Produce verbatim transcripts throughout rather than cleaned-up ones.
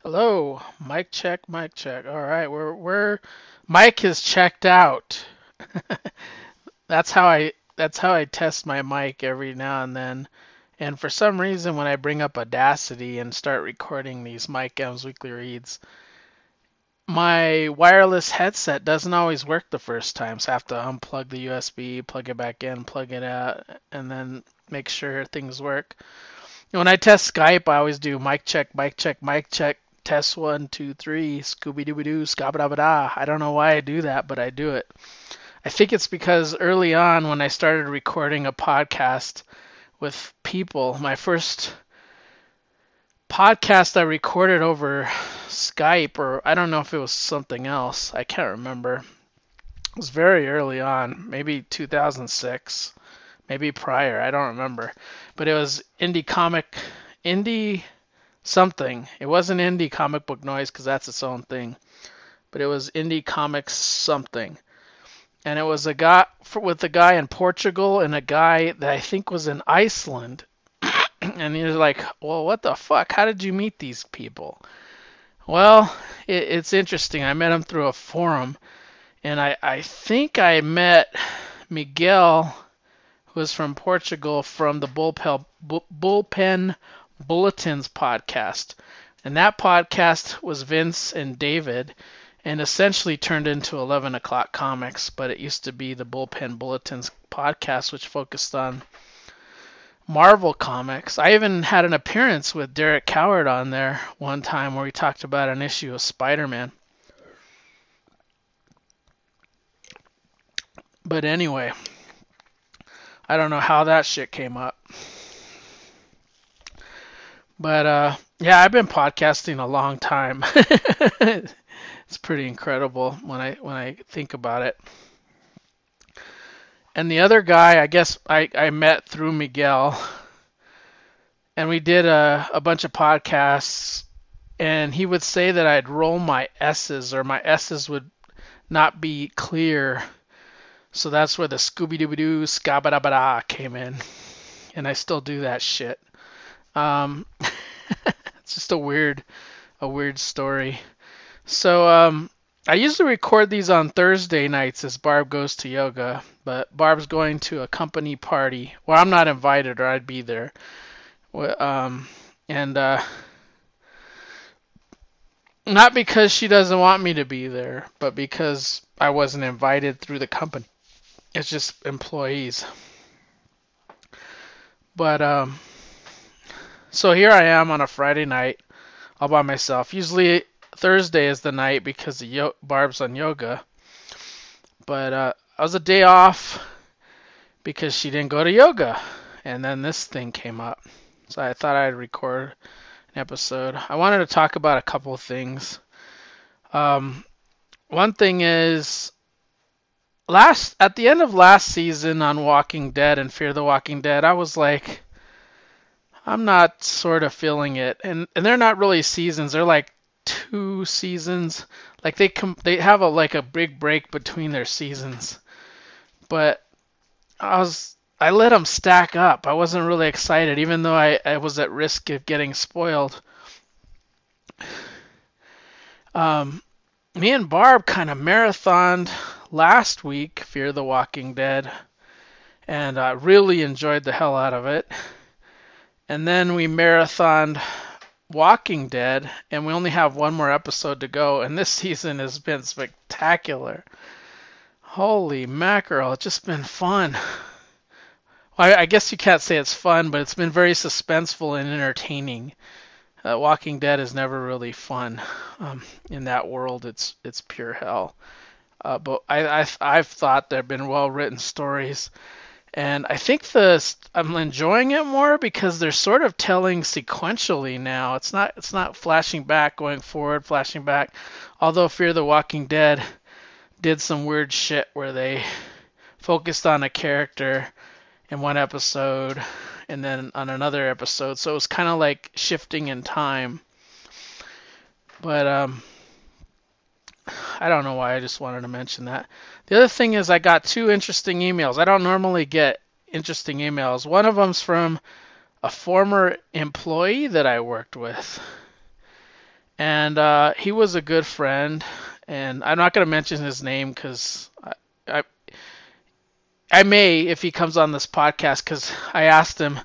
Hello, mic check, mic check. All right, we're we're mic is checked out. That's how I that's how I test my mic every now and then. And for some reason, when I bring up Audacity and start recording these Mike M's weekly reads, my wireless headset doesn't always work the first time. So I have to unplug the U S B, plug it back in, plug it out, and then make sure things work. When I test Skype, I always do mic check, mic check, mic check, test one, two, three, Scooby Dooby Doo, Scabba Da. I don't know why I do that, but I do it. I think it's because early on when I started recording a podcast with people, my first podcast I recorded over Skype, or I don't know if it was something else. I can't remember. It was very early on, maybe two thousand six, maybe prior. I don't remember. But it was indie comic, indie something. It wasn't indie comic book noise because that's its own thing, but it was indie comics something. And it was a guy with a guy in Portugal and a guy that I think was in Iceland. And he was like, "Well, what the fuck? How did you meet these people?" Well, it, it's interesting. I met him through a forum, and I I think I met Miguel, who is from Portugal, from the Bullpen Bullpen Bulletins podcast. And that podcast was Vince and David, and essentially turned into eleven o'clock comics, but it used to be the Bullpen Bulletins podcast, which focused on Marvel comics. I even had an appearance with Derek Coward on there one time where we talked about an issue of Spider-Man. But anyway, I don't know how that shit came up. But uh, yeah, I've been podcasting a long time. It's pretty incredible when I when I think about it. And the other guy, I guess I, I met through Miguel, and we did a, a bunch of podcasts, and he would say that I'd roll my S's, or my S's would not be clear. So that's where the Scooby-Dooby-Doo, Scabba-Dabba-Da came in. And I still do that shit. Um, it's just a weird, a weird story. So um, I usually record these on Thursday nights as Barb goes to yoga, but Barb's going to a company party. Well, I'm not invited, or I'd be there. Um, and uh, not because she doesn't want me to be there, but because I wasn't invited through the company. It's just employees. But um, so here I am on a Friday night, all by myself. Usually Thursday is the night because the yo- Barb's on yoga. But uh, I was a day off because she didn't go to yoga. And then this thing came up. So I thought I'd record an episode. I wanted to talk about a couple of things. Um, one thing is, last at the end of last season on Walking Dead and Fear the Walking Dead, I was like, I'm not sort of feeling it. And and they're not really seasons. They're like two seasons. Like they com- they have a like a big break between their seasons. But I was I let them stack up. I wasn't really excited, even though I, I was at risk of getting spoiled. Um, me and Barb kind of marathoned last week, Fear the Walking Dead, and I uh, really enjoyed the hell out of it. And then we marathoned Walking Dead, and we only have one more episode to go, and this season has been spectacular. Holy mackerel, it's just been fun. Well, I, I guess you can't say it's fun, but it's been very suspenseful and entertaining. Uh, Walking Dead is never really fun. Um, in that world, it's it's pure hell. Uh, but I, I've, I've thought there have been well-written stories, and I think the I'm enjoying it more because they're sort of telling sequentially now. It's not it's not flashing back, going forward, flashing back. Although Fear the Walking Dead did some weird shit where they focused on a character in one episode and then on another episode, so it was kind of like shifting in time. But um, I don't know why, I just wanted to mention that. The other thing is I got two interesting emails. I don't normally get interesting emails. One of them's from a former employee that I worked with. And uh, he was a good friend. And I'm not going to mention his name because I, I, I may if he comes on this podcast because I asked him.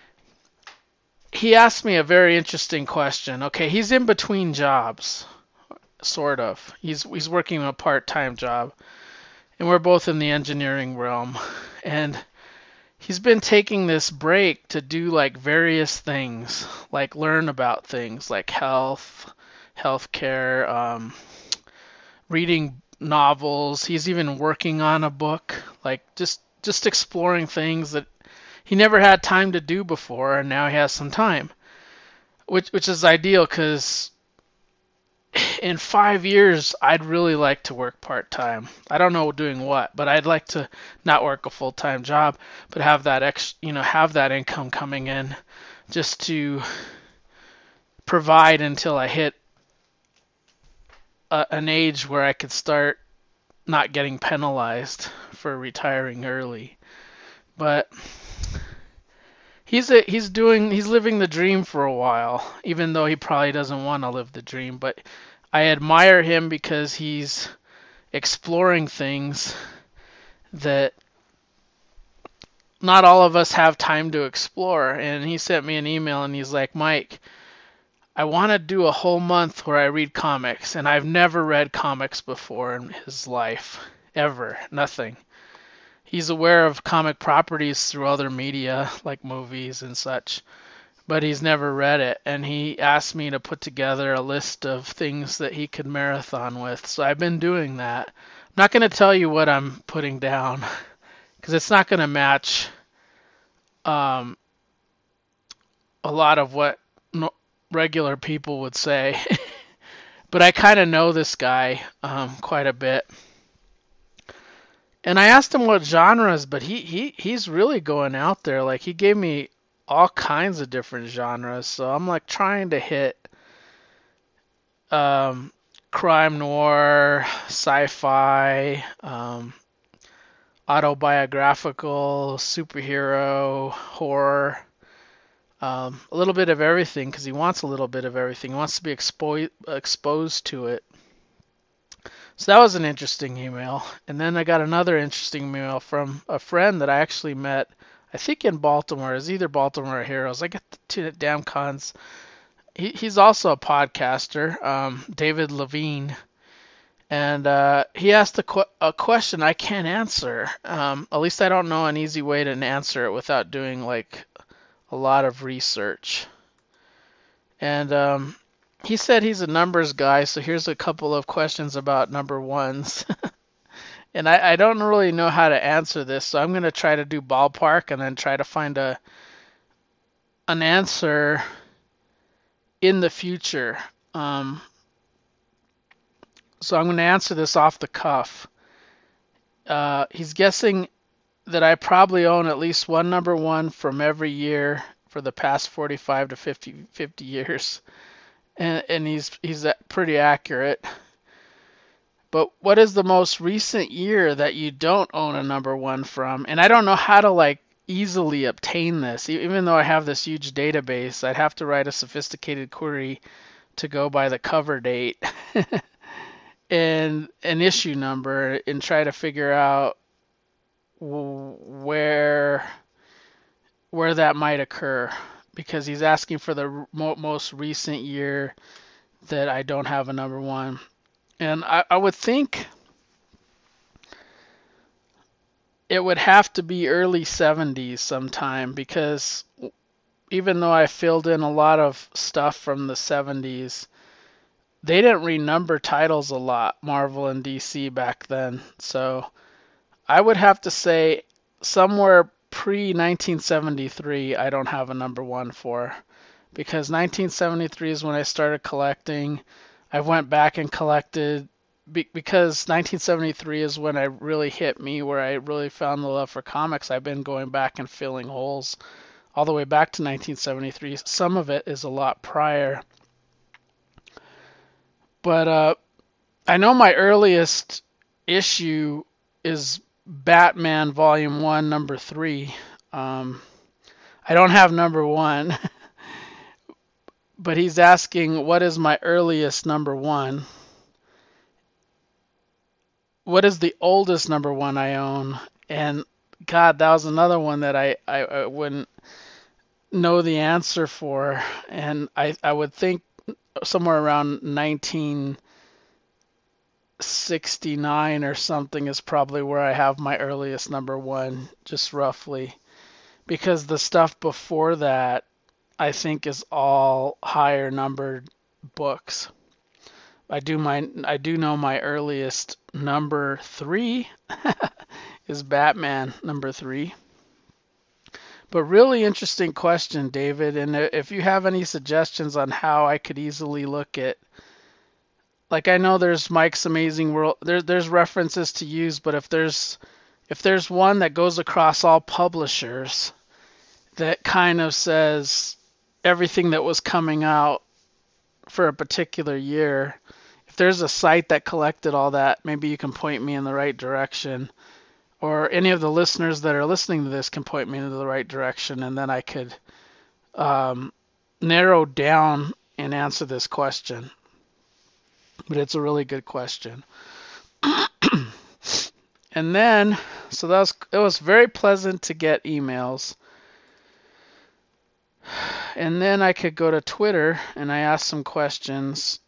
He asked me a very interesting question. Okay, he's in between jobs, sort of. He's he's working a part-time job, and we're both in the engineering realm. And he's been taking this break to do like various things, like learn about things like health, healthcare, um, reading novels. He's even working on a book, like just just exploring things that he never had time to do before, and now he has some time, which which is ideal because in five years I'd really like to work part time. I don't know doing what, but I'd like to not work a full time job, but have that ex, you know, have that income coming in, just to provide until I hit a, an age where I could start not getting penalized for retiring early. But he's a, he's doing he's living the dream for a while, even though he probably doesn't want to live the dream. But I admire him because he's exploring things that not all of us have time to explore. And he sent me an email and he's like, Mike, I want to do a whole month where I read comics, and I've never read comics before in his life, ever, nothing. He's aware of comic properties through other media, like movies and such, but he's never read it. And he asked me to put together a list of things that he could marathon with. So I've been doing that. I'm not going to tell you what I'm putting down because it's not going to match um, a lot of what no- regular people would say. But I kind of know this guy um, quite a bit. And I asked him what genres, but he, he he's really going out there. Like he gave me all kinds of different genres. So I'm like trying to hit um, crime noir, sci-fi, um, autobiographical, superhero, horror, um, a little bit of everything because he wants a little bit of everything. He wants to be expo- exposed to it. So that was an interesting email. And then I got another interesting email from a friend that I actually met, I think in Baltimore. It's either Baltimore or Heroes. I get the two damn cons. He, he's also a podcaster, um, David Levine. And uh, he asked a, qu- a question I can't answer. Um, at least I don't know an easy way to answer it without doing like a lot of research. And um, he said he's a numbers guy, so here's a couple of questions about number ones. And I, I don't really know how to answer this, so I'm going to try to do ballpark and then try to find a an answer in the future. Um, so I'm going to answer this off the cuff. Uh, he's guessing that I probably own at least one number one from every year for the past forty-five to fifty, fifty years. And, and he's he's pretty accurate. But what is the most recent year that you don't own a number one from? And I don't know how to like easily obtain this. Even though I have this huge database, I'd have to write a sophisticated query to go by the cover date and an issue number and try to figure out where where that might occur, because he's asking for the mo- most recent year that I don't have a number one. And I, I would think it would have to be early seventies sometime, because even though I filled in a lot of stuff from the seventies, they didn't renumber titles a lot, Marvel and D C back then. So I would have to say somewhere pre nineteen seventy-three I don't have a number one for, because nineteen seventy-three is when I started collecting. I went back and collected because nineteen seventy-three is when I really hit me, where I really found the love for comics. I've been going back and filling holes all the way back to nineteen seventy-three. Some of it is a lot prior. But uh, I know my earliest issue is Batman Volume one, Number three. Um, I don't have number one. but he's asking what is my earliest number one? What is the oldest number one I own? And God, that was another one that I, I, I wouldn't know the answer for. And I, I would think somewhere around nineteen sixty-nine or something is probably where I have my earliest number one, just roughly. Because the stuff before that, I think, is all higher numbered books. I do my I do know my earliest number three is Batman number three. But really interesting question, David. And if you have any suggestions on how I could easily look at, like, I know there's Mike's Amazing World, there there's references to use, but if there's if there's one that goes across all publishers that kind of says everything that was coming out for a particular year, if there's a site that collected all that, maybe you can point me in the right direction. Or any of the listeners that are listening to this can point me in the right direction, and then I could um, narrow down and answer this question. But it's a really good question. And then, so that was it was very pleasant to get emails. And then I could go to Twitter and I asked some questions.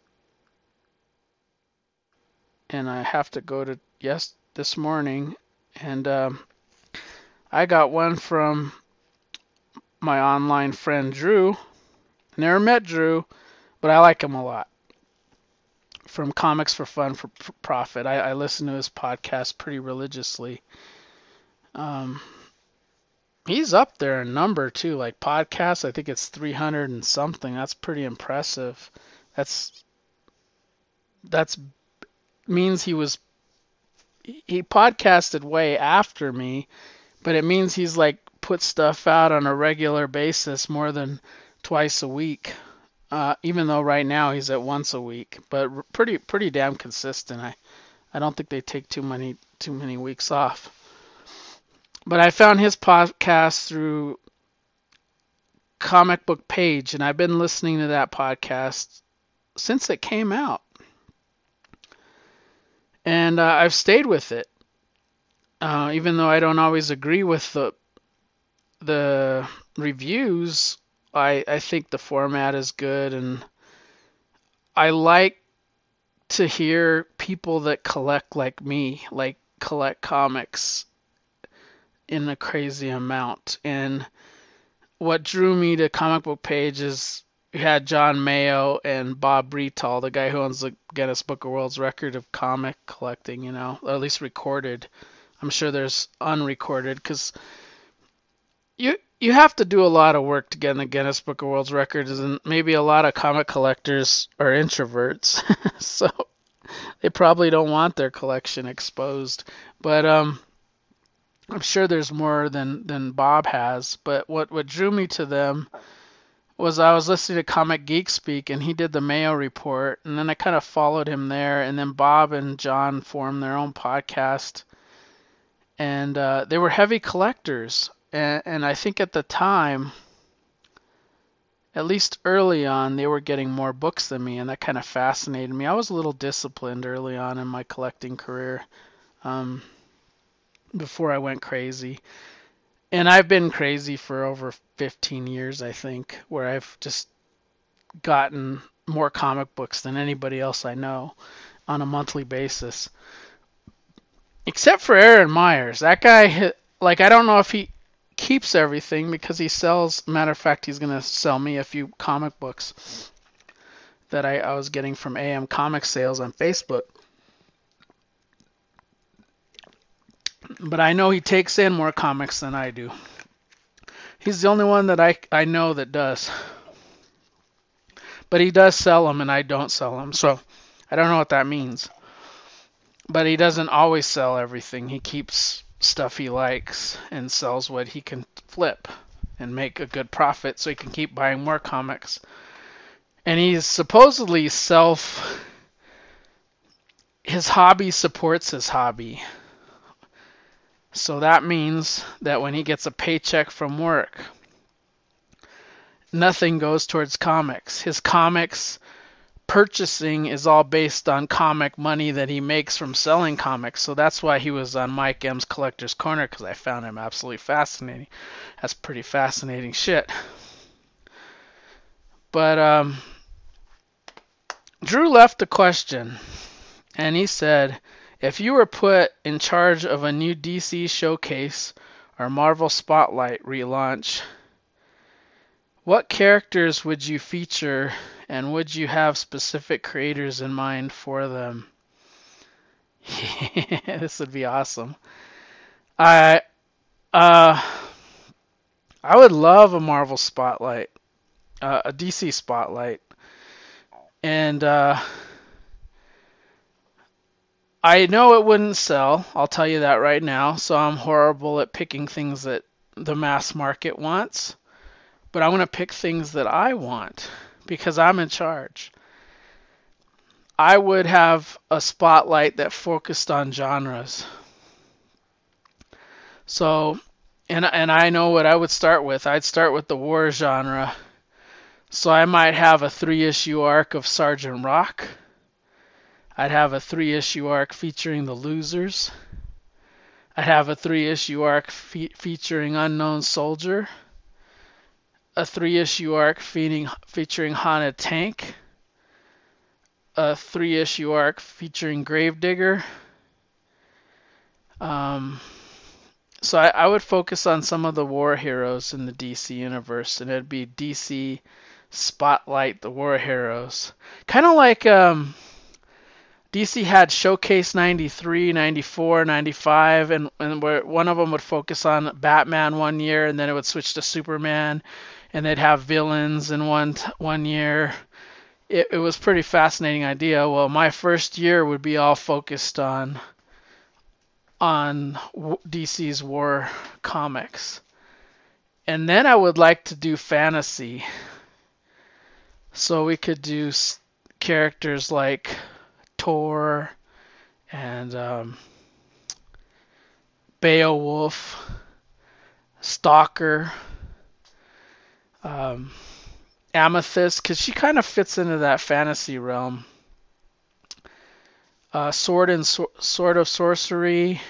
And I have to go to yes this morning. And um, I got one from my online friend Drew. Never met Drew, but I like him a lot. From Comics for Fun for Profit. I, I listen to his podcast pretty religiously. Um, he's up there in number too, like podcasts. I think it's three hundred and something. That's pretty impressive. That's that's means he was he podcasted way after me, but it means he's like put stuff out on a regular basis more than twice a week. Uh, even though right now he's at once a week, but pretty pretty damn consistent. I I don't think they take too many too many weeks off. But I found his podcast through Comic Book Page, and I've been listening to that podcast since it came out. And uh, I've stayed with it, uh, even though I don't always agree with the the reviews. I I think the format is good, and I like to hear people that collect like me, like collect comics in a crazy amount. And what drew me to Comic Book Page is you had John Mayo and Bob Bretal, the guy who owns the Guinness Book of World's Record of comic collecting, you know, or at least recorded. I'm sure there's unrecorded, because you you have to do a lot of work to get in the Guinness Book of World's Records, and maybe a lot of comic collectors are introverts, so they probably don't want their collection exposed. But um, I'm sure there's more than, than Bob has. But what, what drew me to them was I was listening to Comic Geek Speak, and he did the Mayo Report, and then I kind of followed him there, and then Bob and John formed their own podcast, and uh, they were heavy collectors. And, and I think at the time, at least early on, they were getting more books than me, and that kind of fascinated me. I was a little disciplined early on in my collecting career, um, before I went crazy. And I've been crazy for over fifteen years, I think, where I've just gotten more comic books than anybody else I know on a monthly basis. Except for Aaron Myers. That guy, like, I don't know if he keeps everything, because he sells, matter of fact, he's going to sell me a few comic books that I, I was getting from A M Comic Sales on Facebook. But I know he takes in more comics than I do. He's the only one that I, I know that does. But he does sell them, and I don't sell them, so I don't know what that means. But he doesn't always sell everything. He keeps stuff he likes and sells what he can flip and make a good profit, so he can keep buying more comics. And he's supposedly self... His hobby supports his hobby. So that means that when he gets a paycheck from work, nothing goes towards comics. His comics purchasing is all based on comic money that he makes from selling comics. So that's why he was on Mike M's Collector's Corner, because I found him absolutely fascinating. That's pretty fascinating shit. But um, Drew left a question, and he said, if you were put in charge of a new D C showcase or Marvel Spotlight relaunch, what characters would you feature, and would you have specific creators in mind for them? This would be awesome. I uh I would love a Marvel Spotlight, uh, a D C Spotlight, and uh, I know it wouldn't sell. I'll tell you that right now. So I'm horrible at picking things that the mass market wants, but I'm gonna pick things that I want because I'm in charge. I would have a spotlight that focused on genres. So, and and I know what I would start with. I'd start with the war genre. So I might have a three-issue arc of Sergeant Rock. I'd have a three-issue arc featuring the Losers. I'd have a three-issue arc fe- featuring Unknown Soldier. A three-issue arc feeding, featuring Haunted Tank. A three-issue arc featuring Gravedigger. Um, so I, I would focus on some of the war heroes in the D C universe, and it'd be D C Spotlight the war heroes. Kind of like um, D C had Showcase ninety-three, ninety-four, ninety-five, and, and where one of them would focus on Batman one year, and then it would switch to Superman, and they'd have villains in one one year. It, it was a pretty fascinating idea. Well, my first year would be all focused on on D C's war comics. And then I would like to do fantasy. So we could do characters like Thor and um, Beowulf, Stalker, um, Amethyst, because she kind of fits into that fantasy realm. Uh, Sword and so- Sword of Sorcery.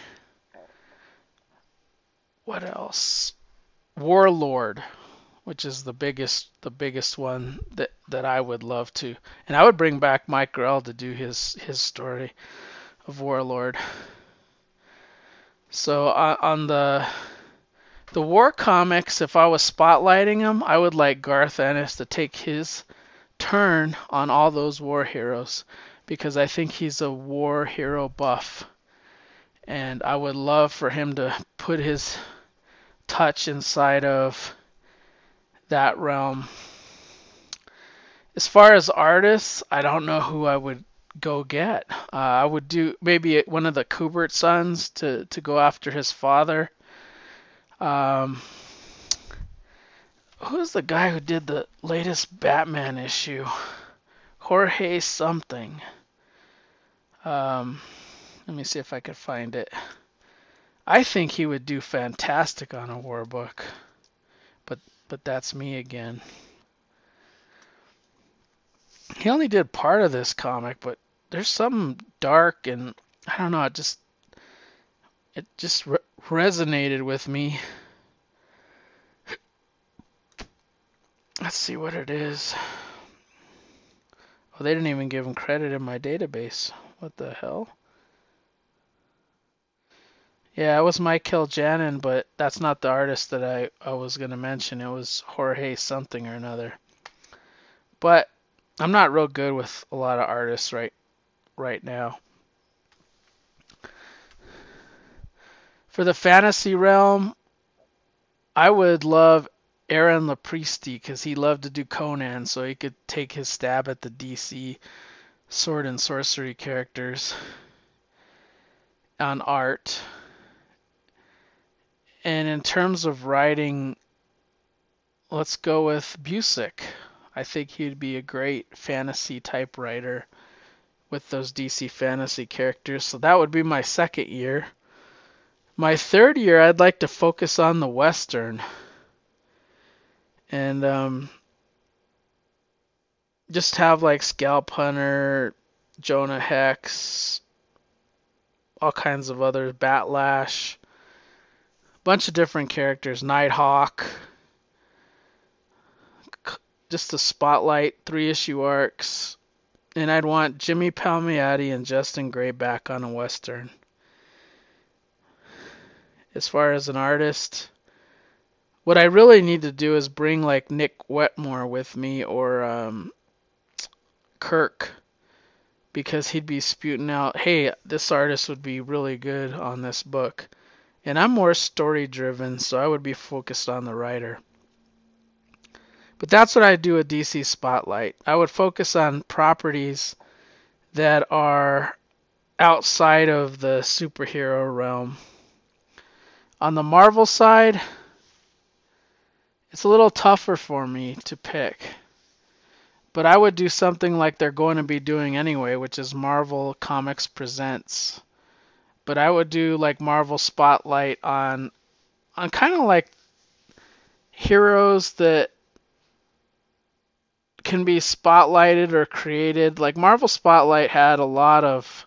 What else? Warlord, which is the biggest the biggest one that, that I would love to. And I would bring back Mike Grell to do his his story of Warlord. So uh, on the the war comics, if I was spotlighting them, I would like Garth Ennis to take his turn on all those war heroes, because I think he's a war hero buff. And I would love for him to put his touch inside of that realm. As far as artists, I don't know who I would go get. Uh, I would do maybe one of the Kubert sons to, to go after his father. Um, who's the guy who did the latest Batman issue? Jorge something. Um, let me see if I could find it. I think he would do fantastic on a war book, but but that's me again. He only did part of this comic, but there's something dark and I don't know. It just it just re- resonated with me. Let's see what it is. Oh, they didn't even give him credit in my database. What the hell? Yeah, it was Mike Kiljanin, but that's not the artist that I, I was going to mention. It was Jorge something or another. But I'm not real good with a lot of artists right right now. For the fantasy realm, I would love Aaron Lopresti, because he loved to do Conan, so he could take his stab at the D C sword and sorcery characters on art. And in terms of writing, let's go with Busiek. I think he'd be a great fantasy type writer with those D C fantasy characters. So that would be my second year. My third year, I'd like to focus on the Western. And um, just have like Scalp Hunter, Jonah Hex, all kinds of others, Batlash, bunch of different characters, Nighthawk, just to spotlight three issue arcs. And I'd want Jimmy Palmiotti and Justin Gray back on a Western. As far as an artist, what I really need to do is bring like Nick Wetmore with me, or um, Kirk, because he'd be spewing out, hey, this artist would be really good on this book. And I'm more story driven, so I would be focused on the writer. But that's what I do with D C Spotlight. I would focus on properties that are outside of the superhero realm. On the Marvel side, it's a little tougher for me to pick. But I would do something like they're going to be doing anyway, which is Marvel Comics Presents. But I would do like Marvel Spotlight on on kind of like heroes that can be spotlighted or created. Like Marvel Spotlight had a lot of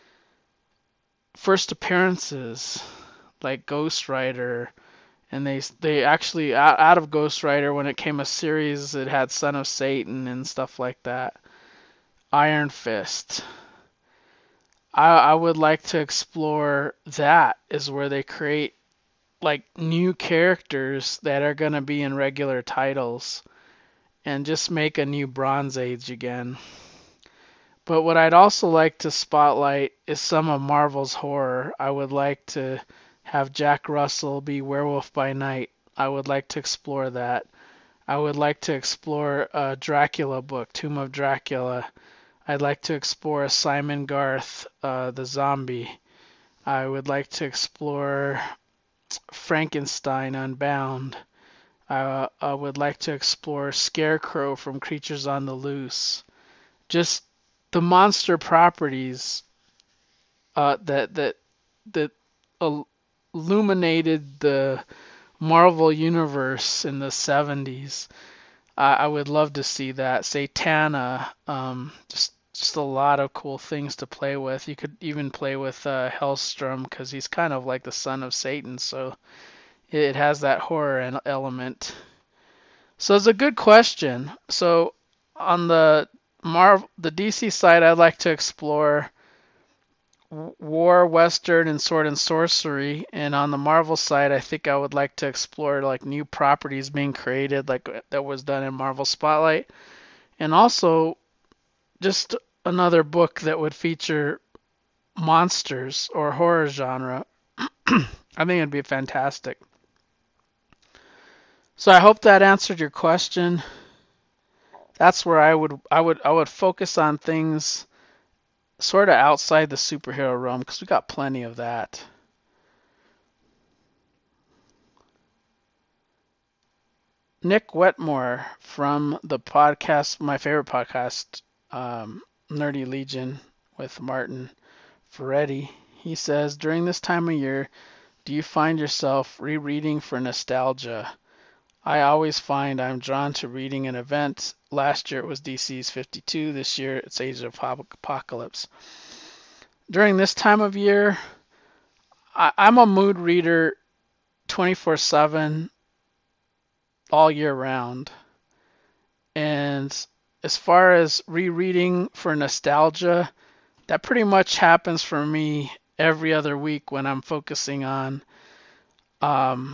first appearances, like Ghost Rider, and they they actually out, out of Ghost Rider, when it came a series, it had Son of Satan and stuff like that. Iron Fist. I I would like to explore that, is where they create like new characters that are gonna be in regular titles, and just make a new Bronze Age again. But what I'd also like to spotlight is some of Marvel's horror. I would like to have Jack Russell be Werewolf by Night. I would like to explore that. I would like to explore a Dracula book, Tomb of Dracula. I'd like to explore Simon Garth, uh, the zombie. I would like to explore Frankenstein Unbound. I, I would like to explore Scarecrow from Creatures on the Loose. Just the monster properties uh, that that that illuminated the Marvel universe in the seventies. I, I would love to see that. Satana, um, just just a lot of cool things to play with. You could even play with uh, Hellstrom, because he's kind of like the son of Satan, so it has that horror element. So it's a good question. So on the Marvel, the D C side, I'd like to explore war, western, and sword and sorcery. And on the Marvel side, I think I would like to explore like new properties being created, like that was done in Marvel Spotlight, and also just another book that would feature monsters or horror genre. I think it'd be fantastic. So I hope that answered your question. That's where I would I would I would focus on things sort of outside the superhero realm, because we got plenty of that. Nick Wetmore from the podcast, my favorite podcast, um, Nerdy Legion, with Martin Ferretti. He says, during this time of year, do you find yourself rereading for nostalgia? I always find I'm drawn to reading an event. Last year it was D C's fifty-two. This year it's Age of Apocalypse. During this time of year, I, I'm a mood reader twenty-four seven all year round. And as far as rereading for nostalgia, that pretty much happens for me every other week when I'm focusing on um,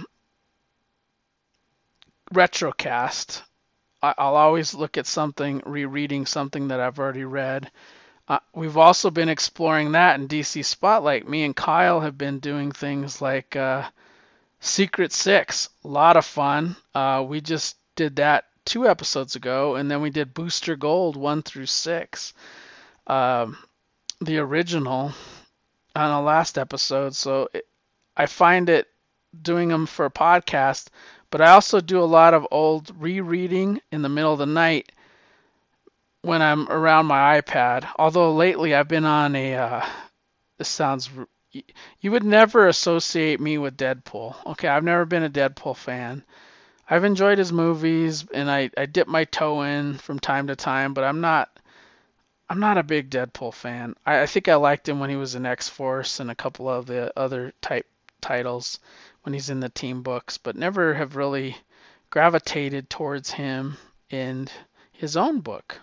retrocast. I'll always look at something, rereading something that I've already read. Uh, we've also been exploring that in D C Spotlight. Me and Kyle have been doing things like uh, Secret Six. A lot of fun. Uh, we just did that two episodes ago, and then we did Booster Gold one through six, um, the original, on the last episode. So it, I find it doing them for a podcast, but I also do a lot of old rereading in the middle of the night when I'm around my iPad. Although lately I've been on a, uh, this sounds, you would never associate me with Deadpool. Okay, I've never been a Deadpool fan. I've enjoyed his movies, and I, I dip my toe in from time to time, but I'm not I'm not a big Deadpool fan. I, I think I liked him when he was in X-Force and a couple of the other type titles when he's in the team books, but never have really gravitated towards him in his own book.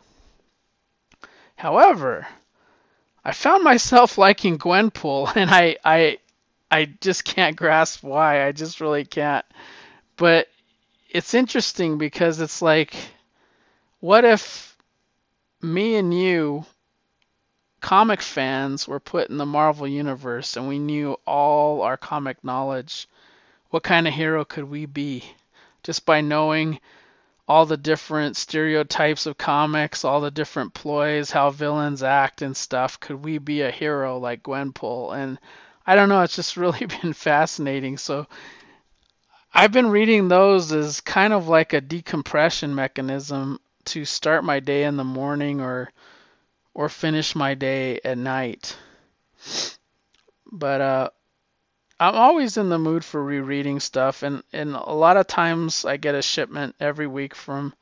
However, I found myself liking Gwenpool, and I I I just can't grasp why. I just really can't. But it's interesting because it's like, what if me and you, comic fans, were put in the Marvel universe and we knew all our comic knowledge? What kind of hero could we be just by knowing all the different stereotypes of comics, all the different ploys, how villains act and stuff? Could we be a hero like Gwenpool? And I don't know, it's just really been fascinating. So I've been reading those as kind of like a decompression mechanism to start my day in the morning or or finish my day at night. But uh, I'm always in the mood for rereading stuff, and, and a lot of times I get a shipment every week from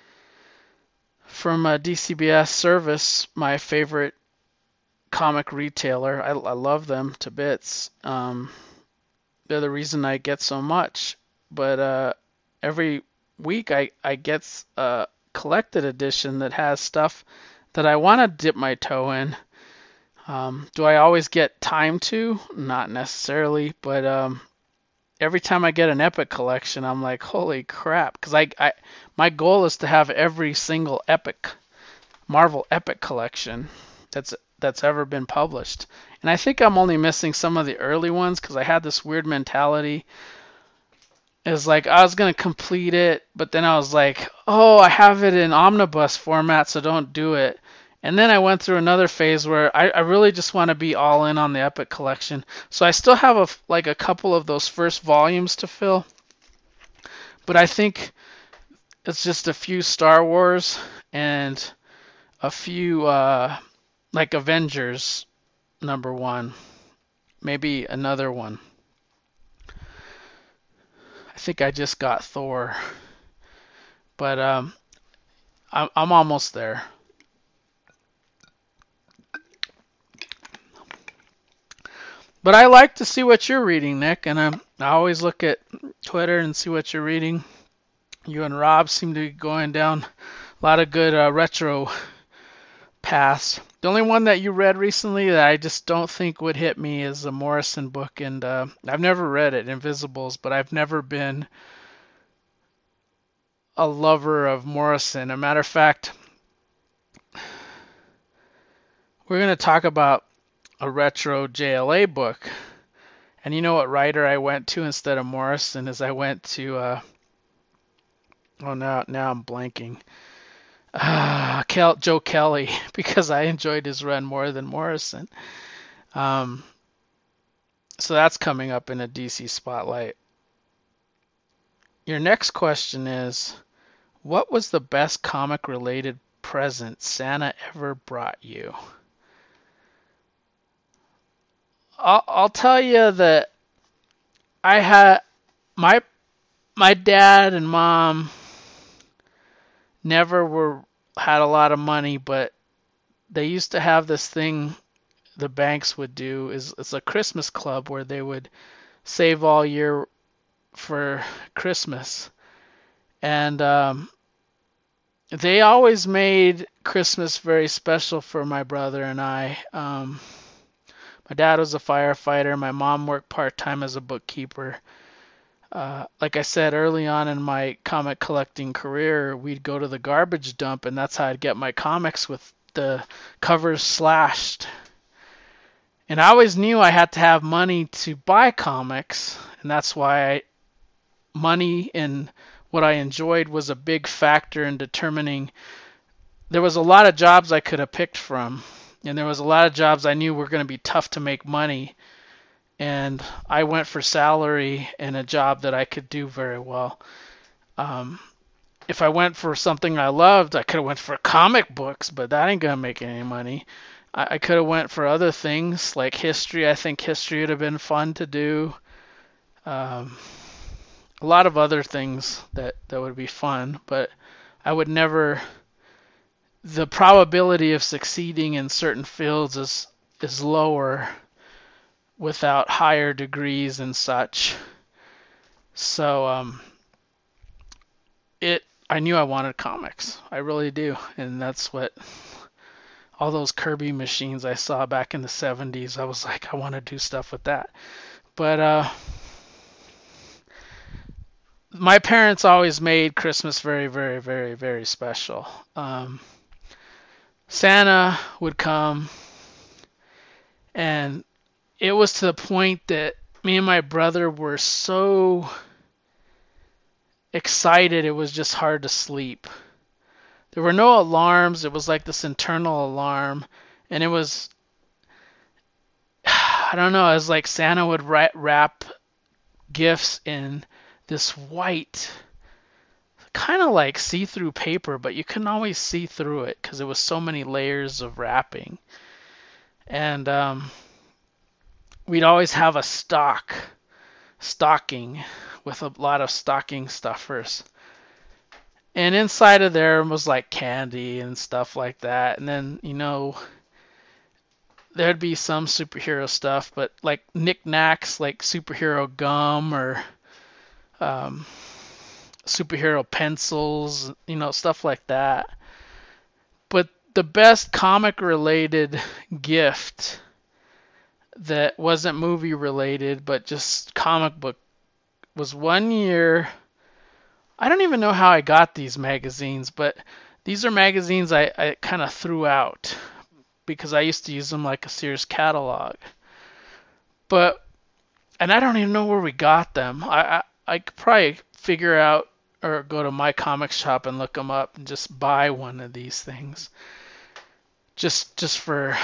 from a D C B S Service, my favorite comic retailer. I, I love them to bits. Um, they're the reason I get so much. But uh, every week I, I get a collected edition that has stuff that I want to dip my toe in. Um, do I always get time to? Not necessarily, but um, every time I get an Epic collection, I'm like, holy crap! Because I, I, my goal is to have every single Epic, Marvel Epic collection that's that's ever been published. And I think I'm only missing some of the early ones because I had this weird mentality. It's like I was gonna complete it, but then I was like, oh, I have it in omnibus format, so don't do it. And then I went through another phase where I, I really just want to be all in on the Epic collection. So I still have a, like a couple of those first volumes to fill, but I think it's just a few Star Wars and a few uh, like Avengers number one, maybe another one. I think I just got Thor, but um, I'm I'm almost there. But I like to see what you're reading, Nick, and I'm, I always look at Twitter and see what you're reading. You and Rob seem to be going down a lot of good uh, retro paths. The only one that you read recently that I just don't think would hit me is a Morrison book, and uh, I've never read it, Invisibles, but I've never been a lover of Morrison. A matter of fact, we're going to talk about a retro J L A book. And you know what writer I went to instead of Morrison is I went to, uh, oh, now, now I'm blanking. Uh, Kel- Joe Kelly, because I enjoyed his run more than Morrison. Um, so that's coming up in a D C Spotlight. Your next question is, what was the best comic-related present Santa ever brought you? I'll, I'll tell you that I had my my dad and mom never were had a lot of money, but they used to have this thing the banks would do is it's a Christmas club where they would save all year for Christmas, and um, they always made Christmas very special for my brother and I. Um, my dad was a firefighter. My mom worked part-time as a bookkeeper. Uh, like I said early on in my comic collecting career, we'd go to the garbage dump, and that's how I'd get my comics with the covers slashed. And I always knew I had to have money to buy comics, and that's why I, money and what I enjoyed was a big factor in determining. There was a lot of jobs I could have picked from, and there was a lot of jobs I knew were going to be tough to make money. And I went for salary and a job that I could do very well. Um, if I went for something I loved, I could have went for comic books, but that ain't gonna make any money. I, I could have went for other things like history. I think history would have been fun to do. Um, a lot of other things that that would be fun, but I would never. The probability of succeeding in certain fields is is lower without higher degrees and such. So um, it I knew I wanted comics. I really do, and that's what all those Kirby machines I saw back in the seventies. I was like, I want to do stuff with that. But uh, my parents always made Christmas very, very, very, very special. Um, Santa would come, and it was to the point that me and my brother were so excited it was just hard to sleep. There were no alarms. It was like this internal alarm, and it was, I don't know, it was like Santa would wrap gifts in this white, kind of like see-through paper, but you couldn't always see through it because it was so many layers of wrapping. And um, we'd always have a stock, stocking with a lot of stocking stuffers. And inside of there was like candy and stuff like that. And then, you know, there'd be some superhero stuff, but like knickknacks like superhero gum or um, superhero pencils, you know, stuff like that. But the best comic related gift that wasn't movie related, but just comic book was one year. I don't even know how I got these magazines, but these are magazines I, I kind of threw out because I used to use them like a Sears catalog. But, and I don't even know where we got them. I, I, I could probably figure out or go to my comic shop and look them up and just buy one of these things. Just, just for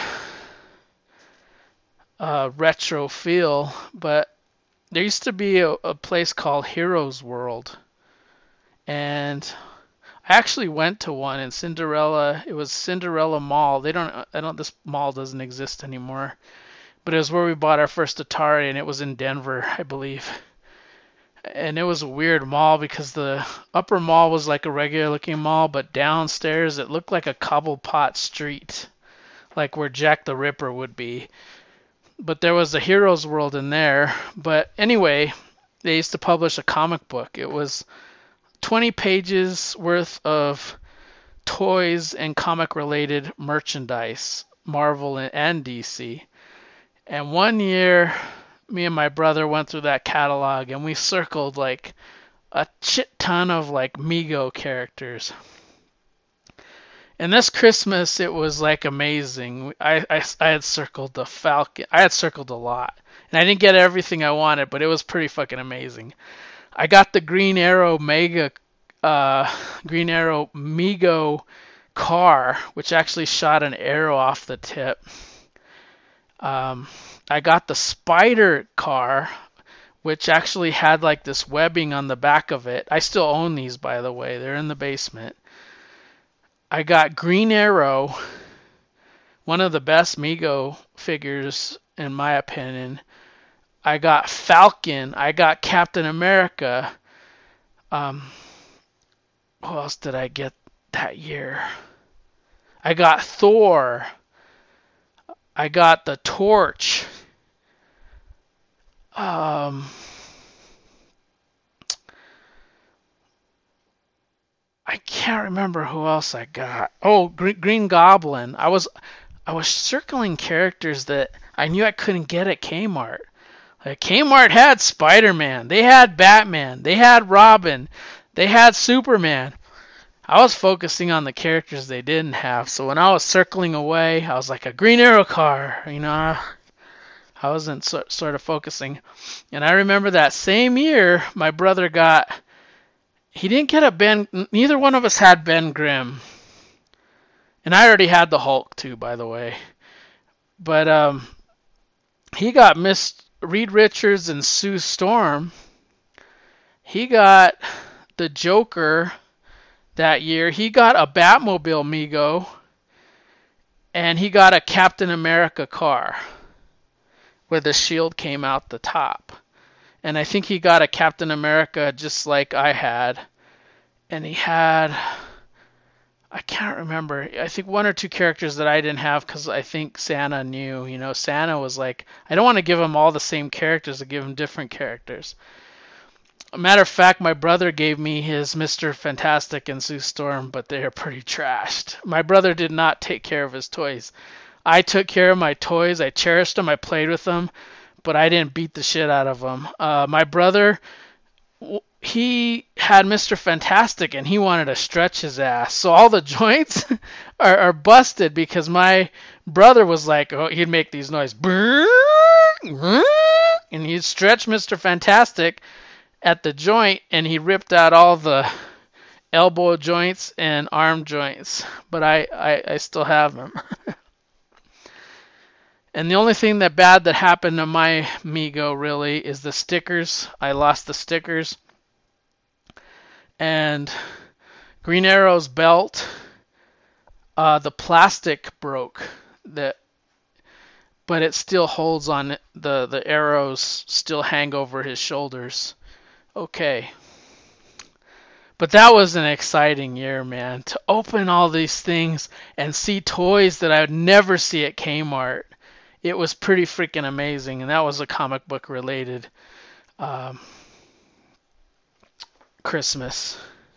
a retro feel. But there used to be a, a place called Heroes World. And I actually went to one in Cinderella. It was Cinderella Mall. They don't. I don't. This mall doesn't exist anymore. But it was where we bought our first Atari, and it was in Denver, I believe. And it was a weird mall because the upper mall was like a regular-looking mall, but downstairs it looked like a Cobblepot street, like where Jack the Ripper would be. But there was a Heroes World in there. But anyway, they used to publish a comic book. It was twenty pages worth of toys and comic related merchandise, Marvel and D C. And one year, me and my brother went through that catalog and we circled like a shit ton of like Mego characters. And this Christmas, it was like amazing. I, I, I had circled the Falcon. I had circled a lot. And I didn't get everything I wanted, but it was pretty fucking amazing. I got the Green Arrow Mega, uh, Green Arrow Mego car, which actually shot an arrow off the tip. Um, I got the Spider car, which actually had like this webbing on the back of it. I still own these, by the way. They're in the basement. I got Green Arrow, one of the best Mego figures, in my opinion. I got Falcon. I got Captain America. Um, who else did I get that year? I got Thor. I got the Torch. Um, I can't remember who else I got. Oh, Green, Green Goblin. I was I was circling characters that I knew I couldn't get at Kmart. Like Kmart had Spider-Man, they had Batman, they had Robin, they had Superman. I was focusing on the characters they didn't have. So when I was circling away, I was like a Green Arrow car, you know. I wasn't so, sort of focusing. And I remember that same year, my brother got, he didn't get a Ben, neither one of us had Ben Grimm. And I already had the Hulk too, by the way. But um, he got Miss Reed Richards and Sue Storm. He got the Joker that year. He got a Batmobile Mego. And he got a Captain America car where the shield came out the top. and I think he got a Captain America just like I had, and he had, I can't remember, I think one or two characters that I didn't have because I think Santa knew. You know, Santa was like, I don't want to give him all the same characters, to give him different characters. A matter of fact, my brother gave me his Mister Fantastic and Sue Storm, but they are pretty trashed. My brother did not take care of his toys. I took care of my toys. I cherished them. I played with them, but I didn't beat the shit out of them. Uh, my brother, he had Mister Fantastic, and he wanted to stretch his ass. So all the joints are, are busted because my brother was like, oh, he'd make these noises. And he'd stretch Mister Fantastic at the joint, and he ripped out all the elbow joints and arm joints. But I, I, I still have them. And the only thing that bad that happened to my Mego really is the stickers. I lost the stickers. And Green Arrow's belt, uh, the plastic broke, that, but it still holds on. The the arrows still hang over his shoulders. Okay. But that was an exciting year, man. To open all these things and see toys that I would never see at Kmart. It was pretty freaking amazing, and that was a comic book related um, Christmas.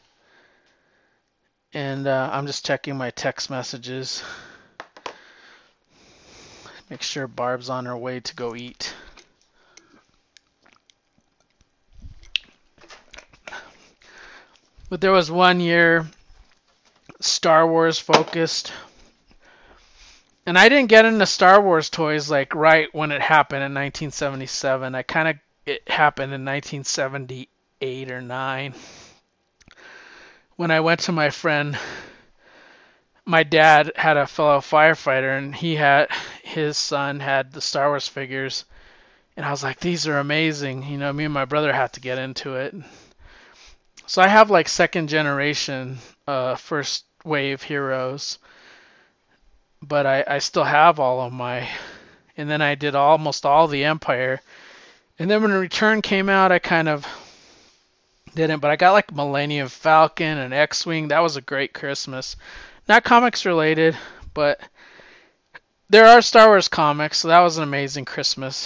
And uh, I'm just checking my text messages. Make sure Barb's on her way to go eat. But there was one year Star Wars focused. And I didn't get into Star Wars toys like right when it happened in nineteen seventy-seven. I kind of, it happened in nineteen seventy-eight or nine. When I went to my friend, my dad had a fellow firefighter, and he had, his son had the Star Wars figures. And I was like, these are amazing. You know, me and my brother had to get into it. So I have like second generation, uh, first wave heroes. But I, I still have all of my, and then I did almost all the Empire. And then when Return came out, I kind of didn't, but I got like Millennium Falcon and X-Wing. That was a great Christmas. Not comics related, but there are Star Wars comics, so that was an amazing Christmas.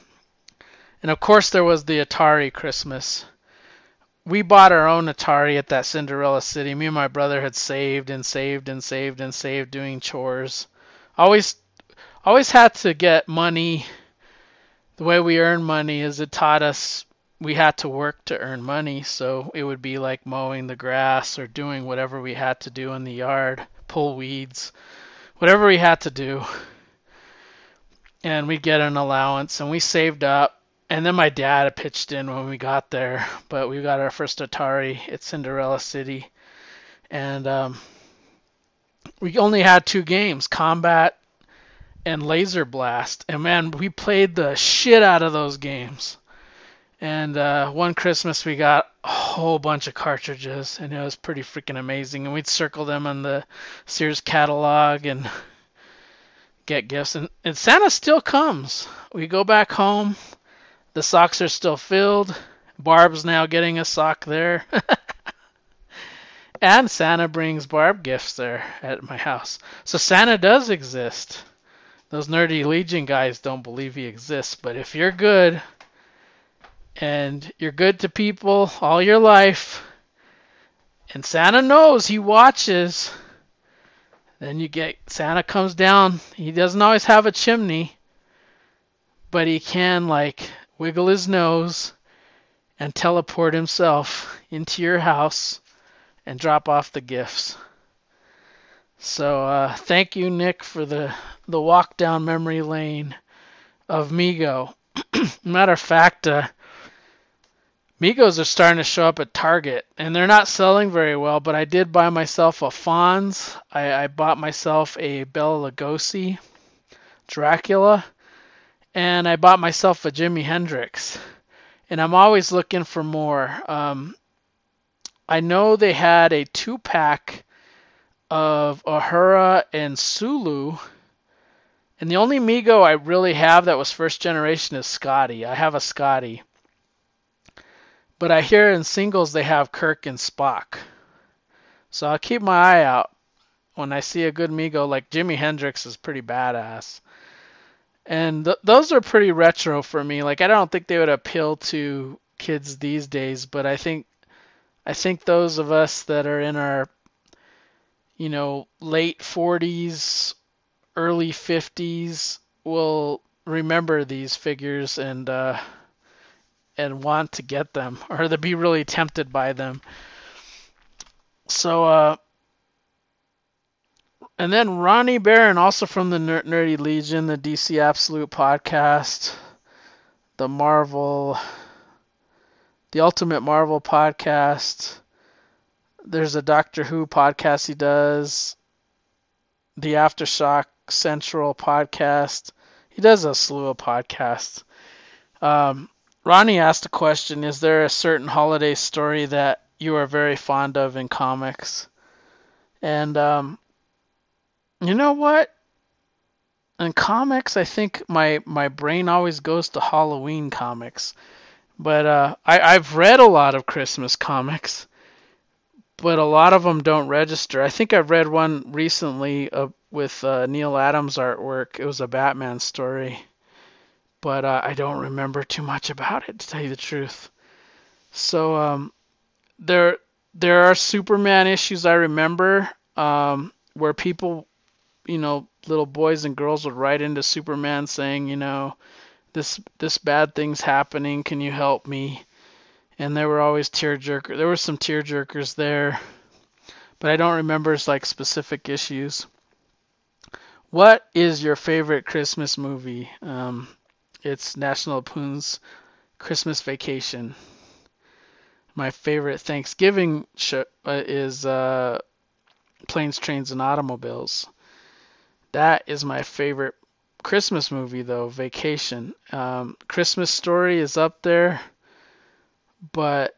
And of course there was the Atari Christmas. We bought our own Atari at that Cinderella City. Me and my brother had saved and saved and saved and saved doing chores. Always always had to get money. The way we earn money is it taught us we had to work to earn money. So it would be like mowing the grass or doing whatever we had to do in the yard, pull weeds, whatever we had to do. And we'd get an allowance, and we saved up. And then my dad pitched in when we got there, but we got our first Atari at Cinderella City. And um, we only had two games, Combat and Laser Blast. And man, we played the shit out of those games. And uh, one Christmas we got a whole bunch of cartridges, and it was pretty freaking amazing. And we'd circle them on the Sears catalog and get gifts. And, and Santa still comes. We go back home. The socks are still filled. Barb's now getting a sock there. And Santa brings Barb gifts there at my house. So Santa does exist. Those nerdy Legion guys don't believe he exists. But if you're good, and you're good to people all your life, and Santa knows he watches, then you get, Santa comes down. He doesn't always have a chimney, but he can like wiggle his nose and teleport himself into your house and drop off the gifts. So uh, thank you, Nick, for the, the walk down memory lane of Mego. Matter of fact, uh, Megos are starting to show up at Target, and they're not selling very well, but I did buy myself a Fonz. I, I bought myself a Bela Lugosi, Dracula, and I bought myself a Jimi Hendrix. And I'm always looking for more. Um, I know they had a two-pack of Uhura and Sulu. And the only Mego I really have that was first generation is Scotty. I have a Scotty. But I hear in singles they have Kirk and Spock. So I'll keep my eye out when I see a good Mego. Like Jimi Hendrix is pretty badass. And th- those are pretty retro for me. Like I don't think they would appeal to kids these days, but I think I think those of us that are in our, you know, late forties, early fifties will remember these figures and uh, and want to get them or to be really tempted by them. So, uh, and then Ronnie Barron, also from the Ner- Nerdy Legion, the D C Absolute podcast, the Marvel, the Ultimate Marvel podcast. There's a Doctor Who podcast he does, the Aftershock Central podcast. He does a slew of podcasts. Um, Ronnie asked a question: is there a certain holiday story that you are very fond of in comics? And um, you know what? In comics, I think my my brain always goes to Halloween comics. But uh, I I've read a lot of Christmas comics, but a lot of them don't register. I think I've read one recently uh, with uh, Neil Adams artwork. It was a Batman story, but uh, I don't remember too much about it, to tell you the truth. So um, there there are Superman issues I remember um, where people, you know, little boys and girls would write into Superman saying, you know, this this bad thing's happening. Can you help me? And there were always tearjerker. There were some tearjerkers there, but I don't remember like specific issues. What is your favorite Christmas movie? Um, it's National Lampoon's Christmas Vacation. My favorite Thanksgiving show uh, is uh, Planes, Trains, and Automobiles. That is my favorite Christmas movie, though, Vacation. Um, Christmas Story is up there, but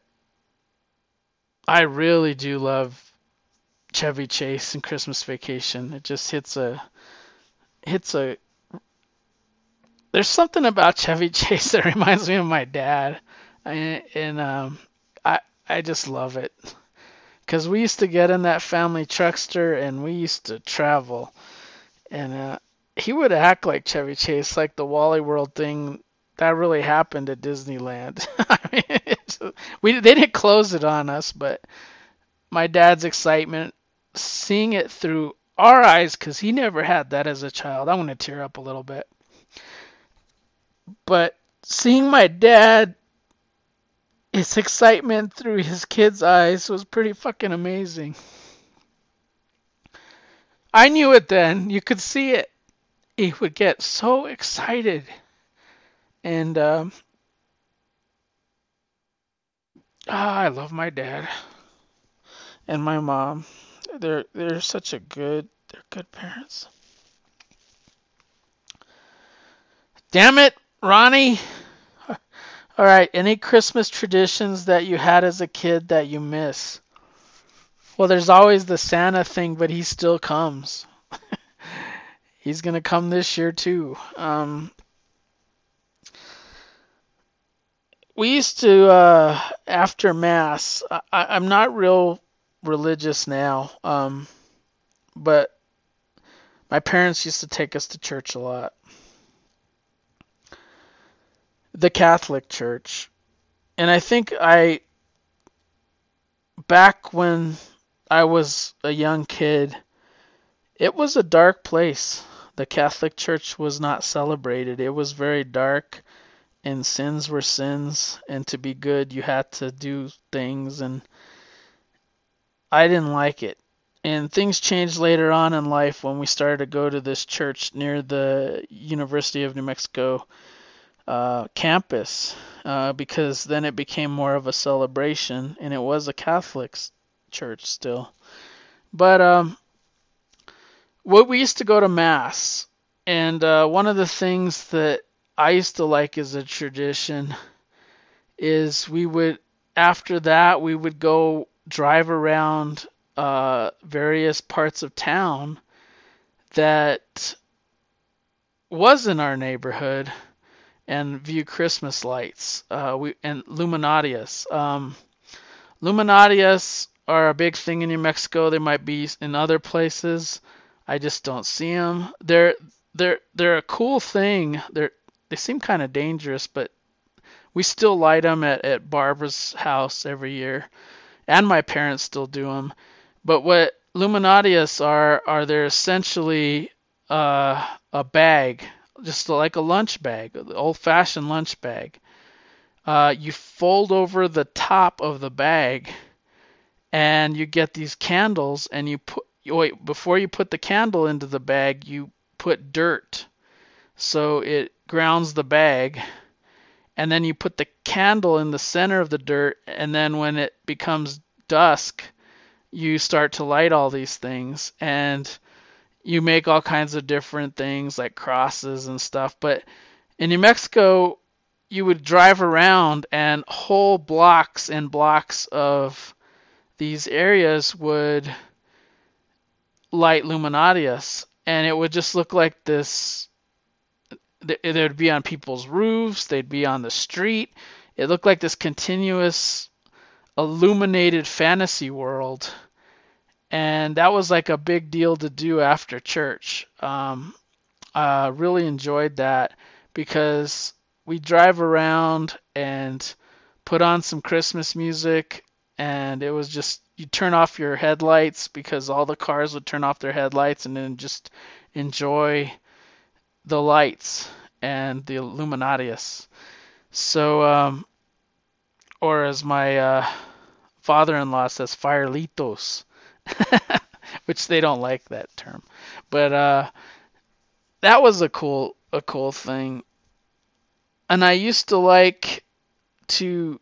I really do love Chevy Chase and Christmas Vacation. It just hits a hits a. There's something about Chevy Chase that reminds me of my dad, and, and um, I I just love it because we used to get in that family truckster and we used to travel, and uh, he would act like Chevy Chase, like the Wally World thing. That really happened at Disneyland. I mean, it's, we they didn't close it on us, but my dad's excitement, seeing it through our eyes, because he never had that as a child. I'm gonna tear up a little bit, but seeing my dad, his excitement through his kid's eyes was pretty fucking amazing. I knew it then. You could see it. He would get so excited, and um, ah, I love my dad and my mom. They're they're such a good they're good parents. Damn it, Ronnie. All right, any Christmas traditions that you had as a kid that you miss? Well, there's always the Santa thing, but he still comes. He's gonna come this year too. Um, we used to uh, after mass. I, I'm not real religious now, um, but my parents used to take us to church a lot. The Catholic Church. And I think I, back when I was a young kid, it was a dark place. The Catholic Church was not celebrated. It was very dark, and sins were sins, and to be good, you had to do things, and I didn't like it. And things changed later on in life when we started to go to this church near the University of New Mexico uh, campus, uh, because then it became more of a celebration, and it was a Catholic church still. But um, what we used to go to mass, and uh, one of the things that I used to like as a tradition is we would, after that, we would go drive around uh, various parts of town that was in our neighborhood, and view Christmas lights. Uh, we and Luminarias. Um, Luminarias are a big thing in New Mexico. They might be in other places. I just don't see them. They're they're they're a cool thing. They're they seem kind of dangerous, but we still light them at, at Barbara's house every year, and my parents still do them. But what Luminarias are are they're essentially uh, a bag, just like a lunch bag, the old-fashioned lunch bag. Uh, you fold over the top of the bag, and you get these candles, and you put wait before you put the candle into the bag, you put dirt, so it grounds the bag, and then you put the candle in the center of the dirt, and then when it becomes dusk, you start to light all these things, and you make all kinds of different things like crosses and stuff. But in New Mexico, you would drive around and whole blocks and blocks of these areas would light luminarias, and it would just look like this. They would be on people's roofs, they'd be on the street. It looked like this continuous illuminated fantasy world, and that was like a big deal to do after church. Um, uh, really enjoyed that because we drive around and put on some Christmas music, and it was just you turn off your headlights because all the cars would turn off their headlights and then just enjoy the lights and the Illuminatius. So, um, or as my uh, father-in-law says, firelitos, which they don't like that term, but uh, that was a cool, a cool thing. And I used to like to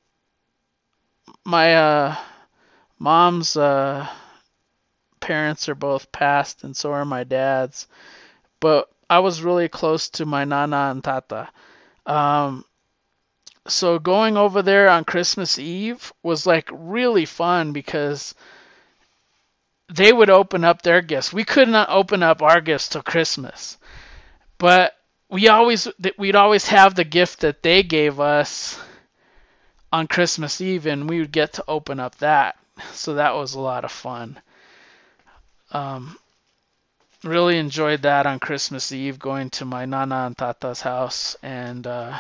my uh, mom's uh, parents are both passed, and so are my dad's. But I was really close to my nana and tata. Um, so going over there on Christmas Eve was like really fun because they would open up their gifts. We could not open up our gifts till Christmas, but we always we'd always have the gift that they gave us on Christmas Eve, and we would get to open up that. So that was a lot of fun. Um, really enjoyed that on Christmas Eve, going to my nana and tata's house, and uh,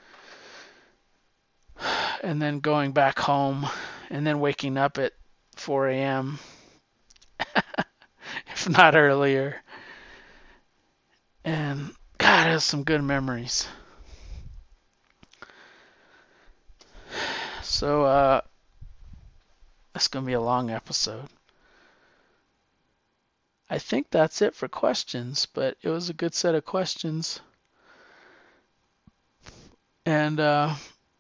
and then going back home, and then waking up at four a.m. if not earlier. And God, it has some good memories. So uh, it's gonna be a long episode. I think that's it for questions, but it was a good set of questions. And uh,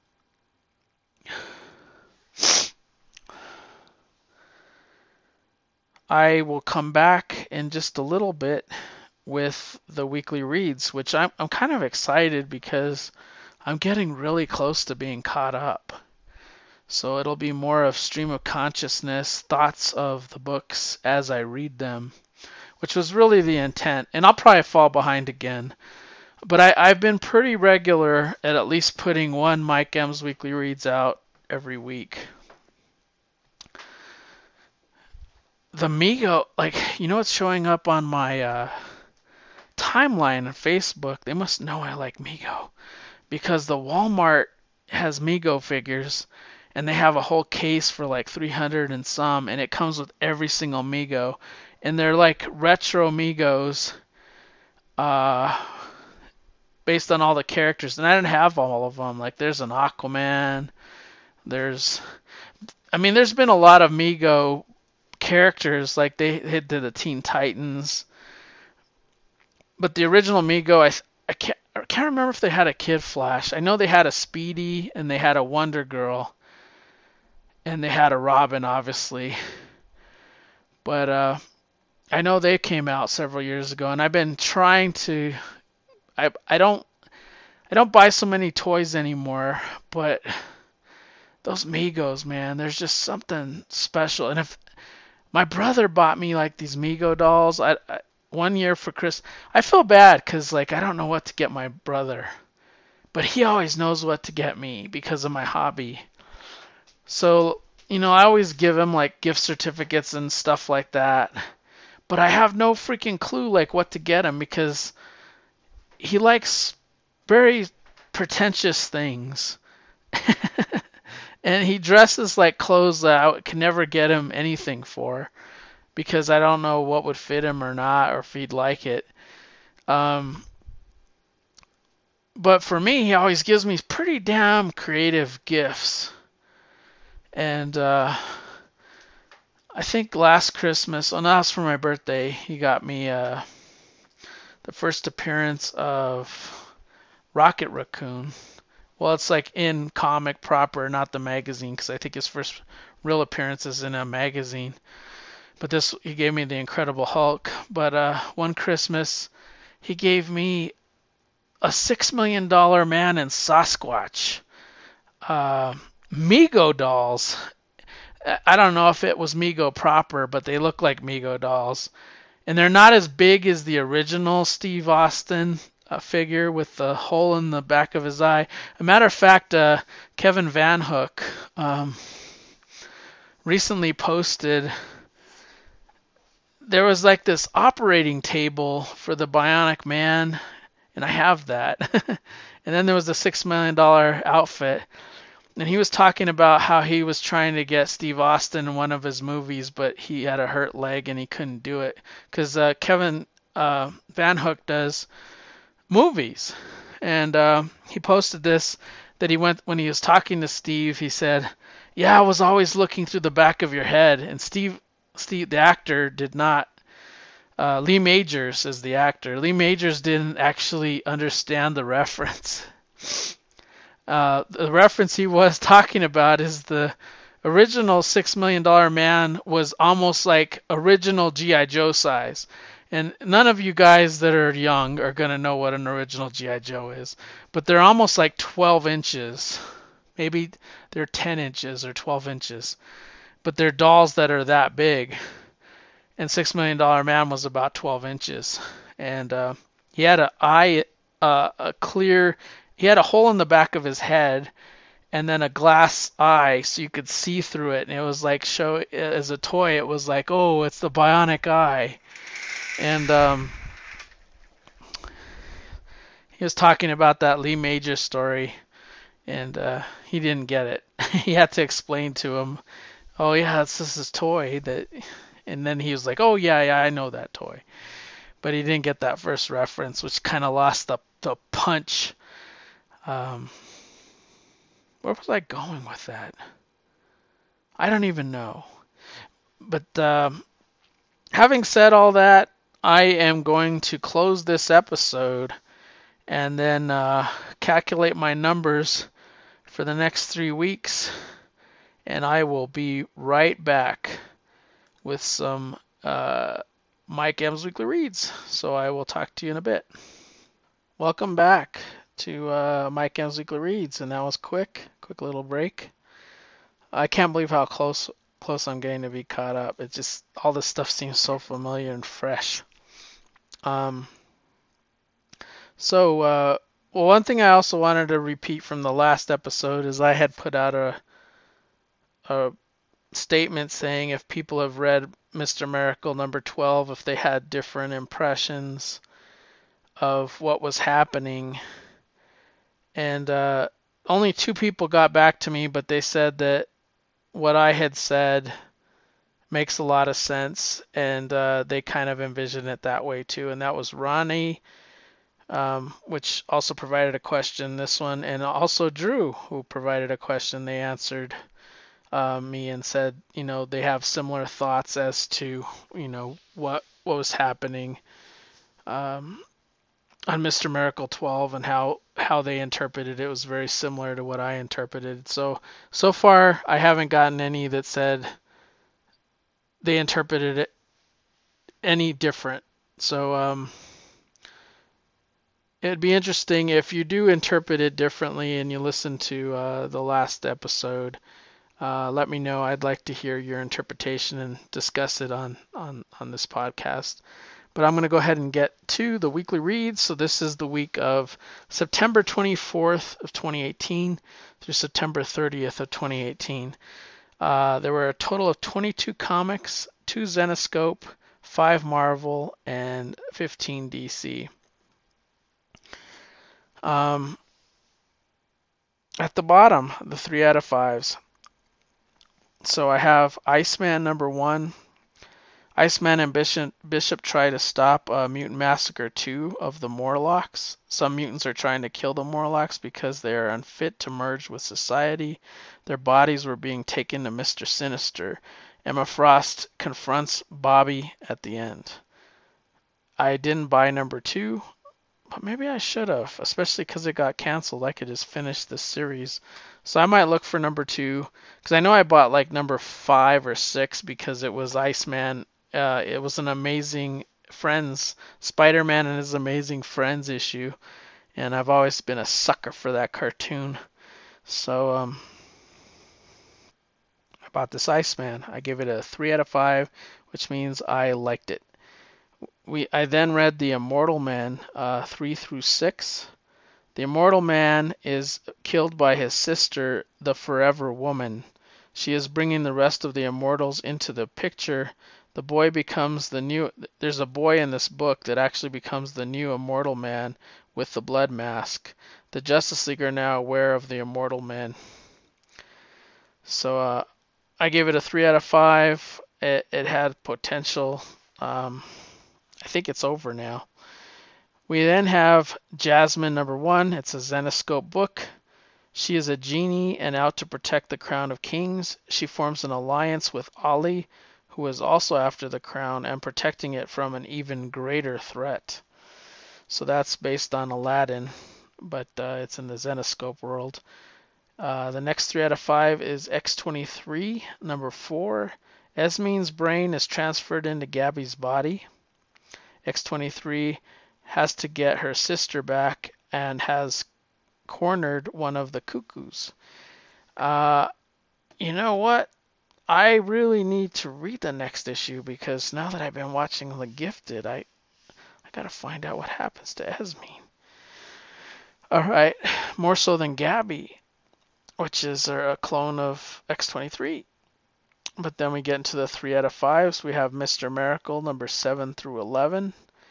I will come back in just a little bit with the weekly reads, which I'm, I'm kind of excited because I'm getting really close to being caught up. So it'll be more of stream of consciousness, thoughts of the books as I read them, which was really the intent. And I'll probably fall behind again. But I, I've been pretty regular at at least putting one Mike M's Weekly Reads out every week. The Mego, like, you know what's showing up on my uh, timeline on Facebook? They must know I like Mego. Because the Walmart has Mego figures, and they have a whole case for like three hundred and some, and it comes with every single Mego. And they're like retro Megos, uh, based on all the characters. And I didn't have all of them. Like there's an Aquaman. There's, I mean, there's been a lot of Mego characters. Like they, they did the Teen Titans. But the original Mego, I I can't I can't remember if they had a Kid Flash. I know they had a Speedy and they had a Wonder Girl. And they had a Robin, obviously. But uh, I know they came out several years ago, and I've been trying to. I I don't I don't buy so many toys anymore, but those Megos, man, there's just something special. And if my brother bought me like these Mego dolls, I, I one year for Chris, I feel bad because like I don't know what to get my brother. but he always knows what to get me because of my hobby. So, you know, I always give him like gift certificates and stuff like that. But I have no freaking clue like what to get him because he likes very pretentious things. And he dresses like clothes that I can never get him anything for because I don't know what would fit him or not, or if he'd like it. Um, but for me, he always gives me pretty damn creative gifts. And uh, I think last Christmas, oh, no, that was for my birthday, he got me uh, the first appearance of Rocket Raccoon. Well, it's like in comic proper, not the magazine, because I think his first real appearance is in a magazine. But this, he gave me the Incredible Hulk. But uh, one Christmas, he gave me a six million dollar man in Sasquatch. Uh, Mego dolls. I don't know if it was Mego proper, but they look like Mego dolls. And they're not as big as the original Steve Austin uh, figure with the hole in the back of his eye. A matter of fact, uh, Kevin Van Hook um, recently posted, there was like this operating table for the Bionic Man, and I have that. And then there was the six million dollar outfit. And he was talking about how he was trying to get Steve Austin in one of his movies, but he had a hurt leg and he couldn't do it. Because uh, Kevin uh, Van Hook does movies. And uh, he posted this, that he went, when he was talking to Steve, he said, yeah, I was always looking through the back of your head. And Steve, Steve the actor, did not. Uh, Lee Majors is the actor. Lee Majors didn't actually understand the reference. Uh, the reference he was talking about is the original six million dollar man was almost like original G I. Joe size. And none of you guys that are young are going to know what an original G I. Joe is. But they're almost like twelve inches. Maybe they're ten inches or twelve inches. But they're dolls that are that big. And six million dollar man was about twelve inches. And uh, he had an eye, uh, a clear... He had a hole in the back of his head and then a glass eye so you could see through it. And it was like, show as a toy, it was like, oh, it's the bionic eye. And um, he was talking about that Lee Majors story, and uh, he didn't get it. He had to explain to him, oh, yeah, it's this is toy. that. And then he was like, oh, yeah, yeah, I know that toy. But he didn't get that first reference, which kind of lost the, the punch. Um, where was I going with that? I don't even know. But um, having said all that, I am going to close this episode and then uh, calculate my numbers for the next three weeks. And I will be right back with some uh, Mike M's Weekly Reads. So I will talk to you in a bit. Welcome back to uh, Mike M's Weekly Reads, and that was quick, quick little break. I can't believe how close close I'm getting to be caught up. It just, all this stuff seems so familiar and fresh. Um. So, uh, well, one thing I also wanted to repeat from the last episode is I had put out a a statement saying if people have read Mister Miracle number twelve, if they had different impressions of what was happening. And uh, only two people got back to me, but they said that what I had said makes a lot of sense, and uh, they kind of envision it that way too. And that was Ronnie, um, which also provided a question, this one, and also Drew, who provided a question. They answered uh, me and said, you know, they have similar thoughts as to, you know, what what was happening um, on Mister Miracle twelve, and how how they interpreted it was very similar to what I interpreted. So so far I haven't gotten any that said they interpreted it any different. So um, it'd be interesting if you do interpret it differently and you listen to uh, the last episode. Uh, let me know. I'd like to hear your interpretation and discuss it on on on this podcast. But I'm going to go ahead and get to the weekly reads. So this is the week of September twenty-fourth of twenty eighteen through September thirtieth of twenty eighteen. Uh, there were a total of twenty-two comics, two Zenescope, five Marvel, and fifteen D C. Um, at the bottom, the three out of fives. So I have Iceman number one. Iceman and Bishop, Bishop try to stop uh, Mutant Massacre two of the Morlocks. Some mutants are trying to kill the Morlocks because they are unfit to merge with society. Their bodies were being taken to Mister Sinister. Emma Frost confronts Bobby at the end. I didn't buy number two, but maybe I should have, especially because it got canceled. I could just finish this series. So I might look for number two, because I know I bought like number five or six because it was Iceman. Uh, it was an Amazing Friends, Spider-Man and His Amazing Friends issue, and I've always been a sucker for that cartoon. So um, I bought this Iceman. I gave it a three out of five, which means I liked it. We I then read The Immortal Man, uh, three through six. The Immortal Man is killed by his sister, the Forever Woman. She is bringing the rest of the Immortals into the picture. The boy becomes the new. There's a boy in this book that actually becomes the new Immortal Man with the blood mask. The Justice League are now aware of the Immortal Man. So uh, I gave it a three out of five. It, it had potential. Um, I think it's over now. We then have Jasmine number one. It's a Zenescope book. She is a genie and out to protect the crown of kings. She forms an alliance with Ali, who is also after the crown and protecting it from an even greater threat. So that's based on Aladdin, but uh, it's in the Zenescope world. Uh, the next three out of five is X twenty-three, number four. Esmine's brain is transferred into Gabby's body. X twenty-three has to get her sister back and has cornered one of the cuckoos. Uh, you know what? I really need to read the next issue because now that I've been watching The Gifted, I I gotta find out what happens to Esmine. Alright, More So Than Gabby, which is a clone of X twenty-three. But then we get into the three out of fives. We have Mister Miracle, number seven through eleven.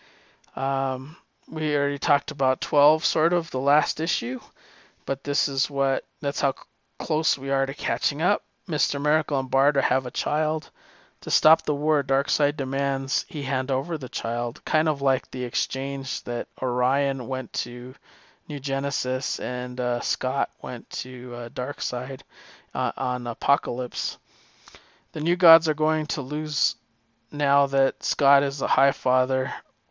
Um, we already talked about twelve, sort of, the last issue. But this is what, that's how close we are to catching up. Mister Miracle and Barda have a child. To stop the war, Darkseid demands he hand over the child, kind of like the exchange that Orion went to New Genesis and uh, Scott went to uh, Darkseid uh, on Apocalypse. The New Gods are going to lose now that Scott is the High Father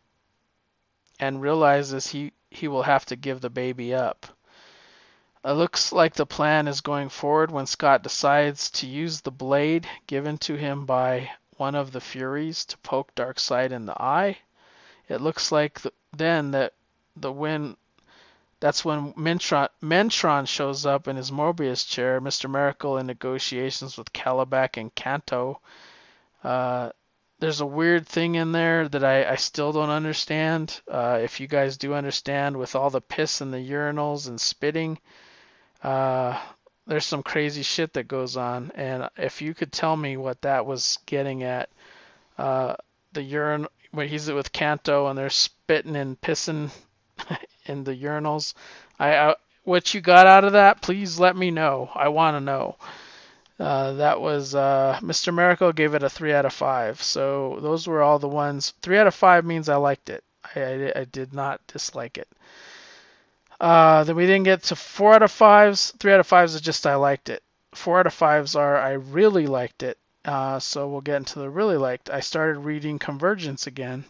and realizes he, he will have to give the baby up. It looks like the plan is going forward when Scott decides to use the blade given to him by one of the Furies to poke Darkseid in the eye. It looks like the, then that the win. That's when Mentron, Mentron shows up in his Mobius chair. Mister Miracle in negotiations with Calabac and Kanto. Uh, there's a weird thing in there that I, I still don't understand. Uh, if you guys do understand, with all the piss in the urinals and spitting. Uh, there's some crazy shit that goes on, and if you could tell me what that was getting at, uh, the urine, when he's with Kanto and they're spitting and pissing in the urinals, I, I what you got out of that, please let me know. I want to know. Uh, that was uh, Mister Miracle gave it a three out of five. So those were all the ones. Three out of five means I liked it. I, I, I did not dislike it. Uh, then we didn't get to four out of fives. Three out of fives is just I liked it. Four out of fives are I really liked it. Uh, so we'll get into the really liked. I started reading Convergence again.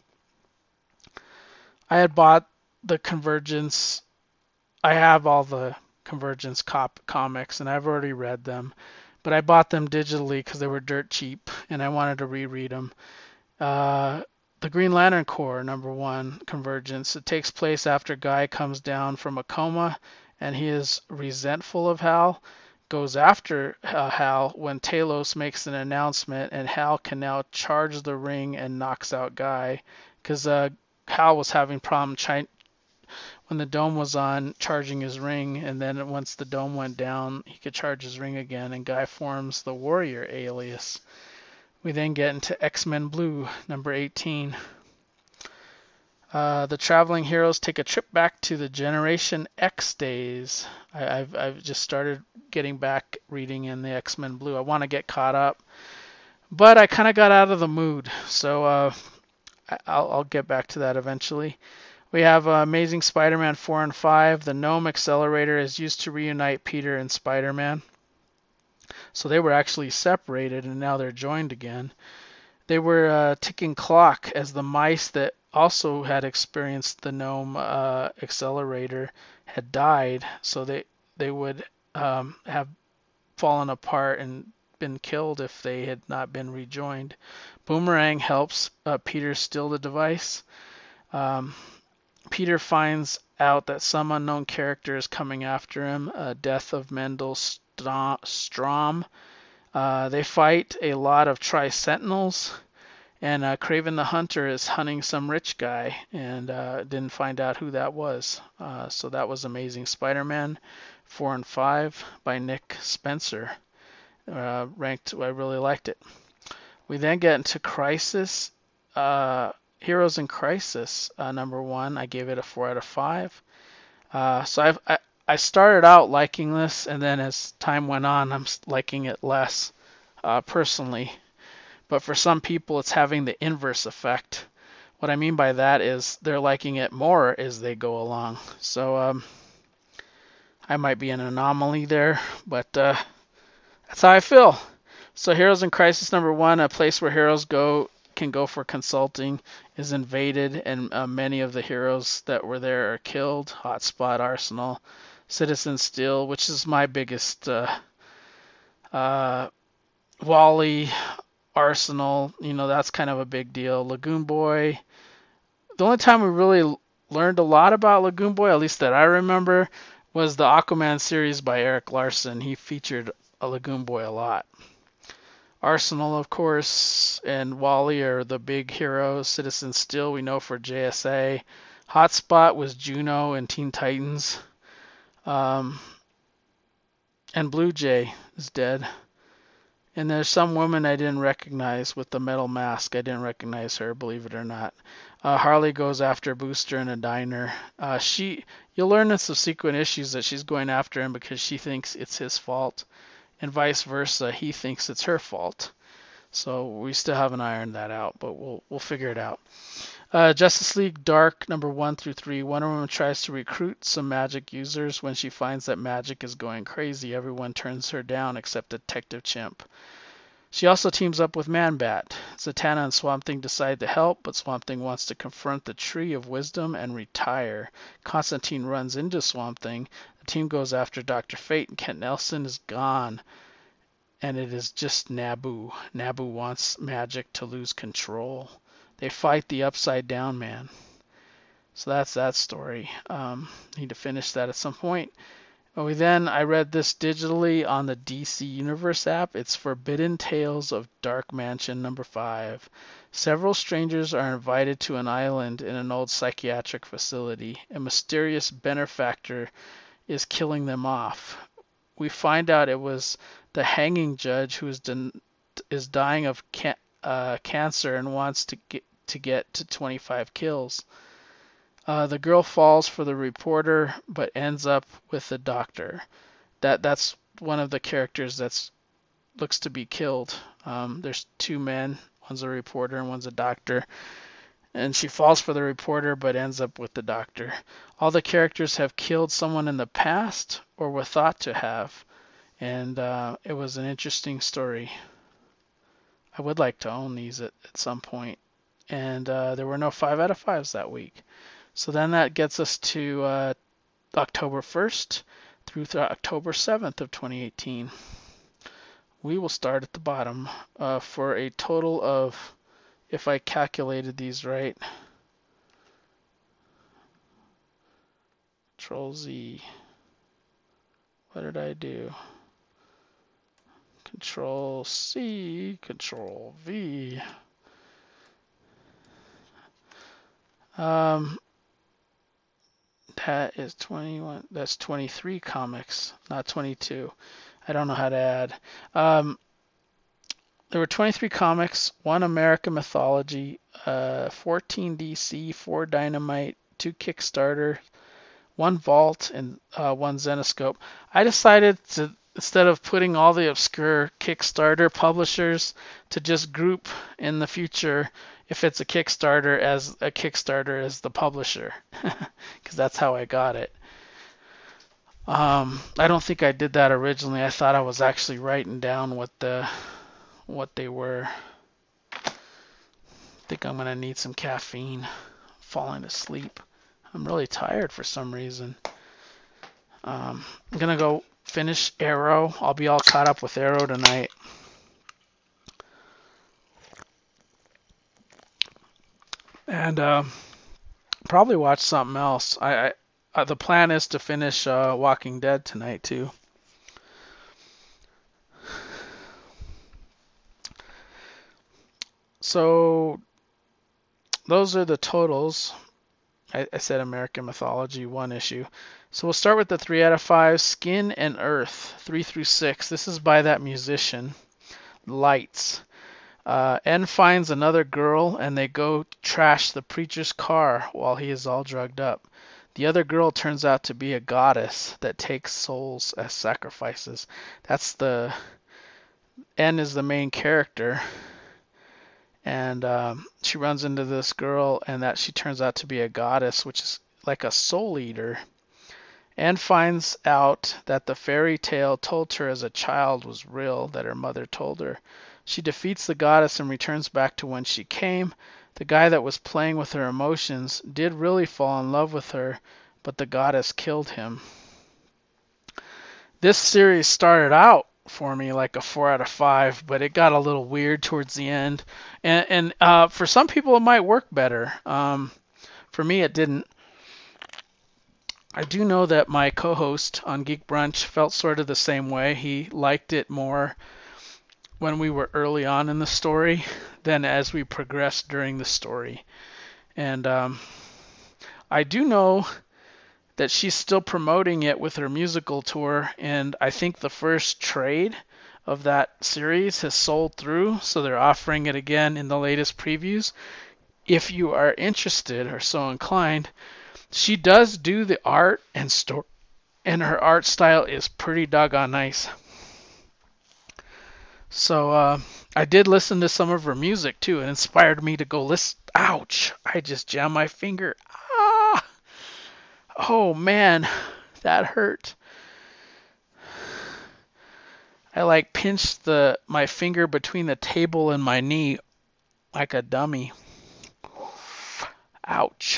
I had bought the Convergence. I have all the Convergence cop comics, and I've already read them. But I bought them digitally because they were dirt cheap, and I wanted to reread them. Uh, The Green Lantern Corps, number one, Convergence. It takes place after Guy comes down from a coma and he is resentful of Hal. Goes after uh, Hal when Talos makes an announcement and Hal can now charge the ring and knocks out Guy. because uh, Hal was having problem chi- when the dome was on charging his ring, and then once the dome went down, he could charge his ring again, and Guy forms the Warrior alias. We then get into X-Men Blue, number eighteen. Uh, the traveling heroes take a trip back to the Generation X days. I, I've I've just started getting back reading in the X-Men Blue. I want to get caught up, but I kind of got out of the mood, so uh, I'll, I'll get back to that eventually. We have uh, Amazing Spider-Man four and five. The Gnome Accelerator is used to reunite Peter and Spider-Man. So they were actually separated, and now they're joined again. They were uh, ticking clock as the mice that also had experienced the Gnome uh, Accelerator had died. So they they would um, have fallen apart and been killed if they had not been rejoined. Boomerang helps uh, Peter steal the device. Um, Peter finds out that some unknown character is coming after him. Uh, death of Mendel Strom. Uh, they fight a lot of Tri-Sentinels, and uh, Craven the Hunter is hunting some rich guy, and uh, didn't find out who that was. Uh, so that was Amazing Spider-Man four and five by Nick Spencer. Uh, ranked, I really liked it. We then get into Crisis. Uh, Heroes in Crisis, uh, number one. I gave it a four out of five. Uh, so I've, I I started out liking this, and then as time went on, I'm liking it less uh, personally. But for some people, it's having the inverse effect. What I mean by that is they're liking it more as they go along. So um, I might be an anomaly there, but uh, that's how I feel. So Heroes in Crisis number one, a place where heroes go can go for consulting, is invaded, and uh, many of the heroes that were there are killed. Hotspot, Arsenal, Citizen Steel, which is my biggest. Uh, uh, Wally, Arsenal, you know, that's kind of a big deal. Lagoon Boy. The only time we really learned a lot about Lagoon Boy, at least that I remember, was the Aquaman series by Eric Larson. He featured a Lagoon Boy a lot. Arsenal, of course, and Wally are the big heroes. Citizen Steel, we know for J S A. Hotspot was Juno in Teen Titans. Um, and Blue Jay is dead. And there's some woman I didn't recognize with the metal mask. I didn't recognize her, believe it or not. Uh, Harley goes after Booster in a diner. Uh, she, you'll learn in subsequent issues that she's going after him because she thinks it's his fault, and vice versa. He thinks it's her fault. So we still haven't ironed that out, but we'll we'll figure it out. Uh, Justice League Dark number one through three. Wonder Woman tries to recruit some magic users. When she finds that magic is going crazy, everyone turns her down except Detective Chimp. She also teams up with Man-Bat. Zatanna and Swamp Thing decide to help, but Swamp Thing wants to confront the Tree of Wisdom and retire. Constantine runs into Swamp Thing. The team goes after Doctor Fate, and Kent Nelson is gone. And it is just Nabu. Nabu wants Magic to lose control. They fight the Upside Down Man. So that's that story. Um, need to finish that at some point. Oh, we then, I read this digitally on the D C Universe app. It's Forbidden Tales of Dark Mansion number five. Several strangers are invited to an island in an old psychiatric facility. A mysterious benefactor is killing them off. We find out it was the hanging judge who is, den- is dying of ca- uh, cancer and wants to get to get to twenty-five kills. Uh, the girl falls for the reporter, but ends up with the doctor. That that's one of the characters that's looks to be killed. Um, there's two men, one's a reporter and one's a doctor, and she falls for the reporter, but ends up with the doctor. All the characters have killed someone in the past or were thought to have, and uh, it was an interesting story. I would like to own these at, at some point, and uh, there were no five out of fives that week. So then that gets us to uh, October first through th- October seventh of twenty eighteen. We will start at the bottom uh, for a total of, if I calculated these right, Control Z. What did I do? Control C, Control V. Um, that is twenty-one. That's twenty-three comics, not twenty-two. I don't know how to add. Um, there were twenty-three comics, one American Mythology, uh, fourteen D C, four Dynamite, two Kickstarter, one Vault, and uh, one Zenescope. I decided to, instead of putting all the obscure Kickstarter publishers, to just group in the future, if it's a Kickstarter, as a Kickstarter as the publisher, because that's how I got it. Um, I don't think I did that originally. I thought I was actually writing down what the what they were. I think I'm gonna need some caffeine. Falling asleep. I'm really tired for some reason. Um, I'm gonna go finish Arrow. I'll be all caught up with Arrow tonight. And uh, probably watch something else. I, I uh, the plan is to finish uh, Walking Dead tonight too. So those are the totals. I, I said American Mythology, one issue. So we'll start with the three out of five. Skin and Earth, three through six. This is by that musician, Lights. Uh, N finds another girl and they go trash the preacher's car while he is all drugged up. The other girl turns out to be a goddess that takes souls as sacrifices. That's the N is the main character, and um, she runs into this girl, and that she turns out to be a goddess, which is like a soul eater. Anne finds out that the fairy tale told her as a child was real, that her mother told her. She defeats the goddess and returns back to when she came. The guy that was playing with her emotions did really fall in love with her, but the goddess killed him. This series started out for me like a four out of five, but it got a little weird towards the end. And, and uh, for some people, it might work better. Um, for me, it didn't. I do know that my co-host on Geek Brunch felt sort of the same way. He liked it more when we were early on in the story than as we progressed during the story. And um, I do know that she's still promoting it with her musical tour, and I think the first trade of that series has sold through, so they're offering it again in the latest previews. If you are interested or so inclined, she does do the art and story, and her art style is pretty doggone nice. So uh, I did listen to some of her music too. It inspired me to go listen. Ouch! I just jammed my finger. Ah! Oh man, that hurt. I like pinched the my finger between the table and my knee like a dummy. Ouch.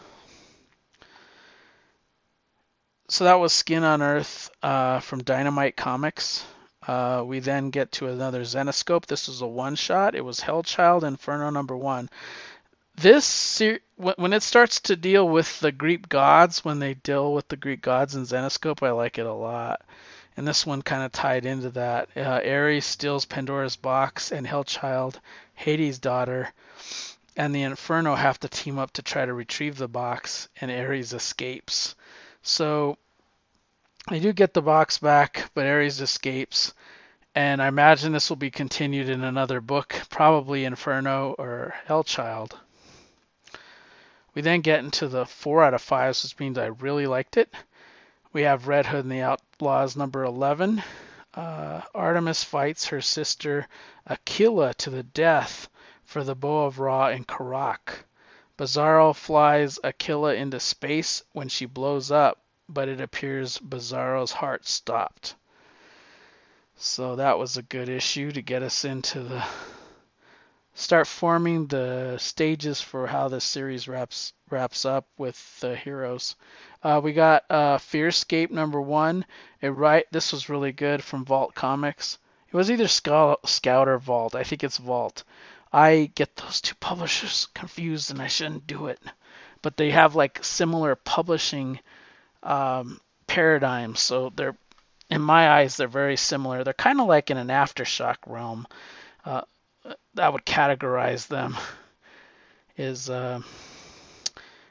So that was Skin on Earth uh, from Dynamite Comics. Uh, we then get to another Zenescope. This was a one-shot. It was Hellchild Inferno number one. This ser- when it starts to deal with the Greek gods, when they deal with the Greek gods in Zenescope, I like it a lot. And this one kind of tied into that. Uh, Ares steals Pandora's box, and Hellchild, Hades' daughter, and the Inferno have to team up to try to retrieve the box, and Ares escapes. So they do get the box back, but Ares escapes. And I imagine this will be continued in another book, probably Inferno or Hellchild. We then get into the four out of fives, which means I really liked it. We have Red Hood and the Outlaws number eleven. Uh, Artemis fights her sister Aquila to the death for the Bow of Ra in Karak. Bizarro flies Aquila into space when she blows up, but it appears Bizarro's heart stopped. So that was a good issue to get us into the start forming the stages for how the series wraps wraps up with the heroes. Uh, we got uh, Fearscape number one. It right. This was really good from Vault Comics. It was either Scout, Scout or Vault. I think it's Vault. I get those two publishers confused, and I shouldn't do it. But they have like similar publishing um, paradigms, so they're, in my eyes, they're very similar. They're kind of like in an Aftershock realm. Uh, I would categorize them is uh,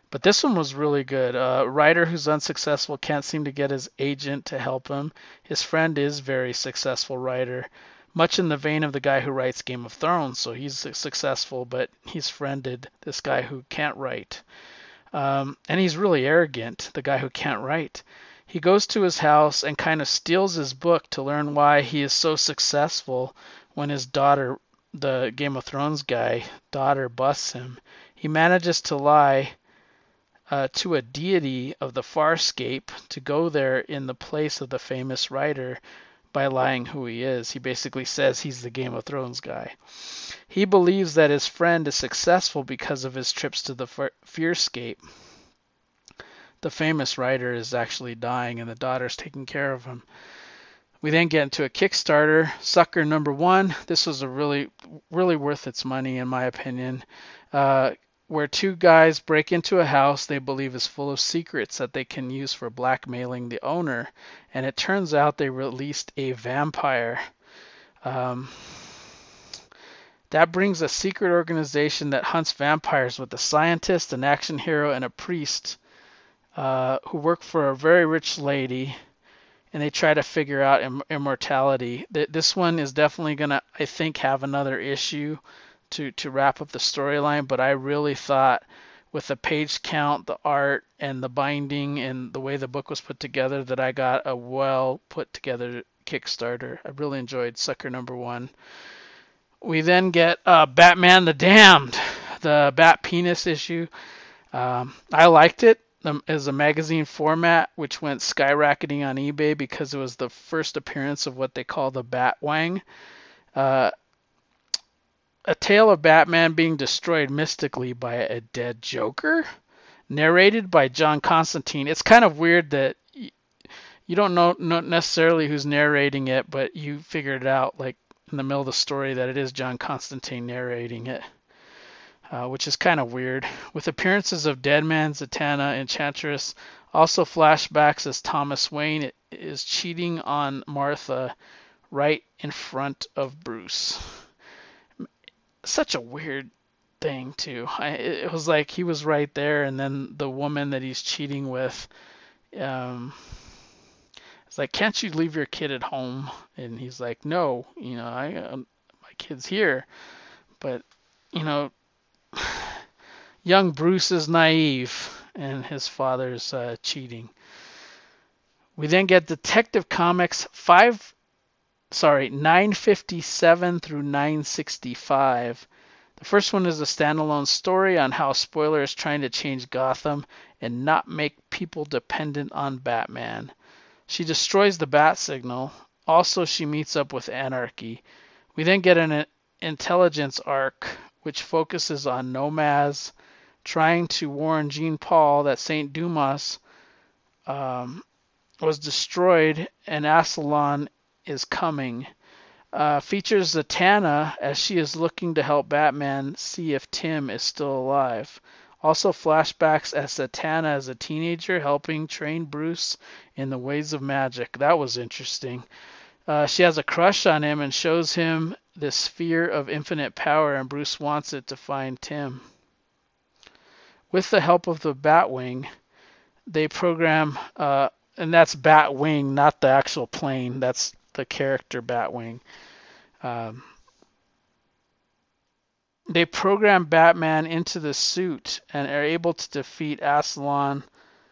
But this one was really good. A writer who's unsuccessful can't seem to get his agent to help him. His friend is very successful writer, much in the vein of the guy who writes Game of Thrones. So he's successful, but he's friended this guy who can't write. Um, and he's really arrogant, the guy who can't write. He goes to his house and kind of steals his book to learn why he is so successful when his daughter, the Game of Thrones guy, daughter busts him. He manages to lie uh, to a deity of the Farscape to go there in the place of the famous writer by lying who he is. He basically says he's the Game of Thrones guy. He believes that his friend is successful because of his trips to the Fearscape. The famous writer is actually dying and the daughter's taking care of him. We then get into a Kickstarter, Sucker Number One. This was a really, really worth its money in my opinion. Uh, where two guys break into a house they believe is full of secrets that they can use for blackmailing the owner. And it turns out they released a vampire. Um, that brings a secret organization that hunts vampires with a scientist, an action hero, and a priest uh, who work for a very rich lady. And they try to figure out Im- immortality. Th- this one is definitely going to, I think, have another issue to, to wrap up the storyline, but I really thought with the page count, the art, and the binding, and the way the book was put together, that I got a well put together Kickstarter. I really enjoyed Sucker Number One. We then get uh, Batman the Damned, the Bat Penis issue. Um, I liked it um, as a magazine format, which went skyrocketing on eBay because it was the first appearance of what they call the Batwang. Uh, A tale of Batman being destroyed mystically by a dead Joker, narrated by John Constantine. It's kind of weird that you don't know not necessarily who's narrating it, but you figured it out like in the middle of the story that it is John Constantine narrating it, uh, which is kind of weird. With appearances of Deadman, Zatanna, Enchantress, also flashbacks as Thomas Wayne is cheating on Martha right in front of Bruce. Such a weird thing too. I, it was like he was right there, and then the woman that he's cheating with, um, it's like, can't you leave your kid at home? And he's like, no, you know, I uh, my kid's here. But you know, young Bruce is naive, and his father's uh, cheating. We then get Detective Comics five. Sorry, nine fifty-seven through nine sixty-five. The first one is a standalone story on how Spoiler is trying to change Gotham and not make people dependent on Batman. She destroys the bat signal. Also, she meets up with Anarchy. We then get an intelligence arc, which focuses on Nomaz trying to warn Jean Paul that Saint Dumas um, was destroyed and Ascalon is coming. Uh, features Zatanna as she is looking to help Batman see if Tim is still alive. Also flashbacks as Zatanna as a teenager helping train Bruce in the ways of magic. That was interesting. Uh, she has a crush on him and shows him the sphere of infinite power, and Bruce wants it to find Tim. With the help of the Batwing, they program, uh, and that's Batwing, not the actual plane. That's the character Batwing. Um, they program Batman into the suit and are able to defeat Ascalon,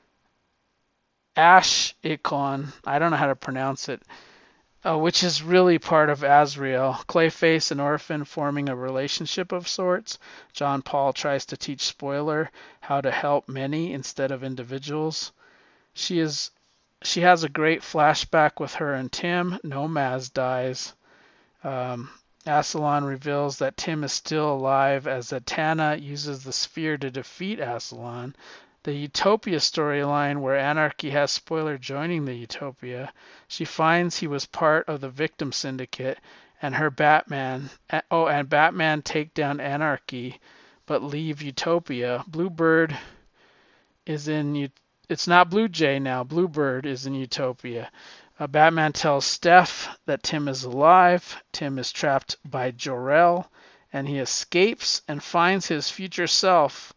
Ash-Icon, I don't know how to pronounce it, uh, which is really part of Azrael. Clayface and Orphan forming a relationship of sorts. John Paul tries to teach Spoiler how to help many instead of individuals. She is She has a great flashback with her and Tim. Nomaz dies. Um, Ascalon reveals that Tim is still alive as Zatanna uses the sphere to defeat Ascalon. The Utopia storyline, where Anarchy has Spoiler joining the Utopia. She finds he was part of the victim syndicate, and her Batman. Oh, and Batman take down Anarchy, but leave Utopia. Bluebird is in Utopia. It's not Blue Jay now. Bluebird is in Utopia. Uh, Batman tells Steph that Tim is alive. Tim is trapped by Jor-El, and he escapes and finds his future self,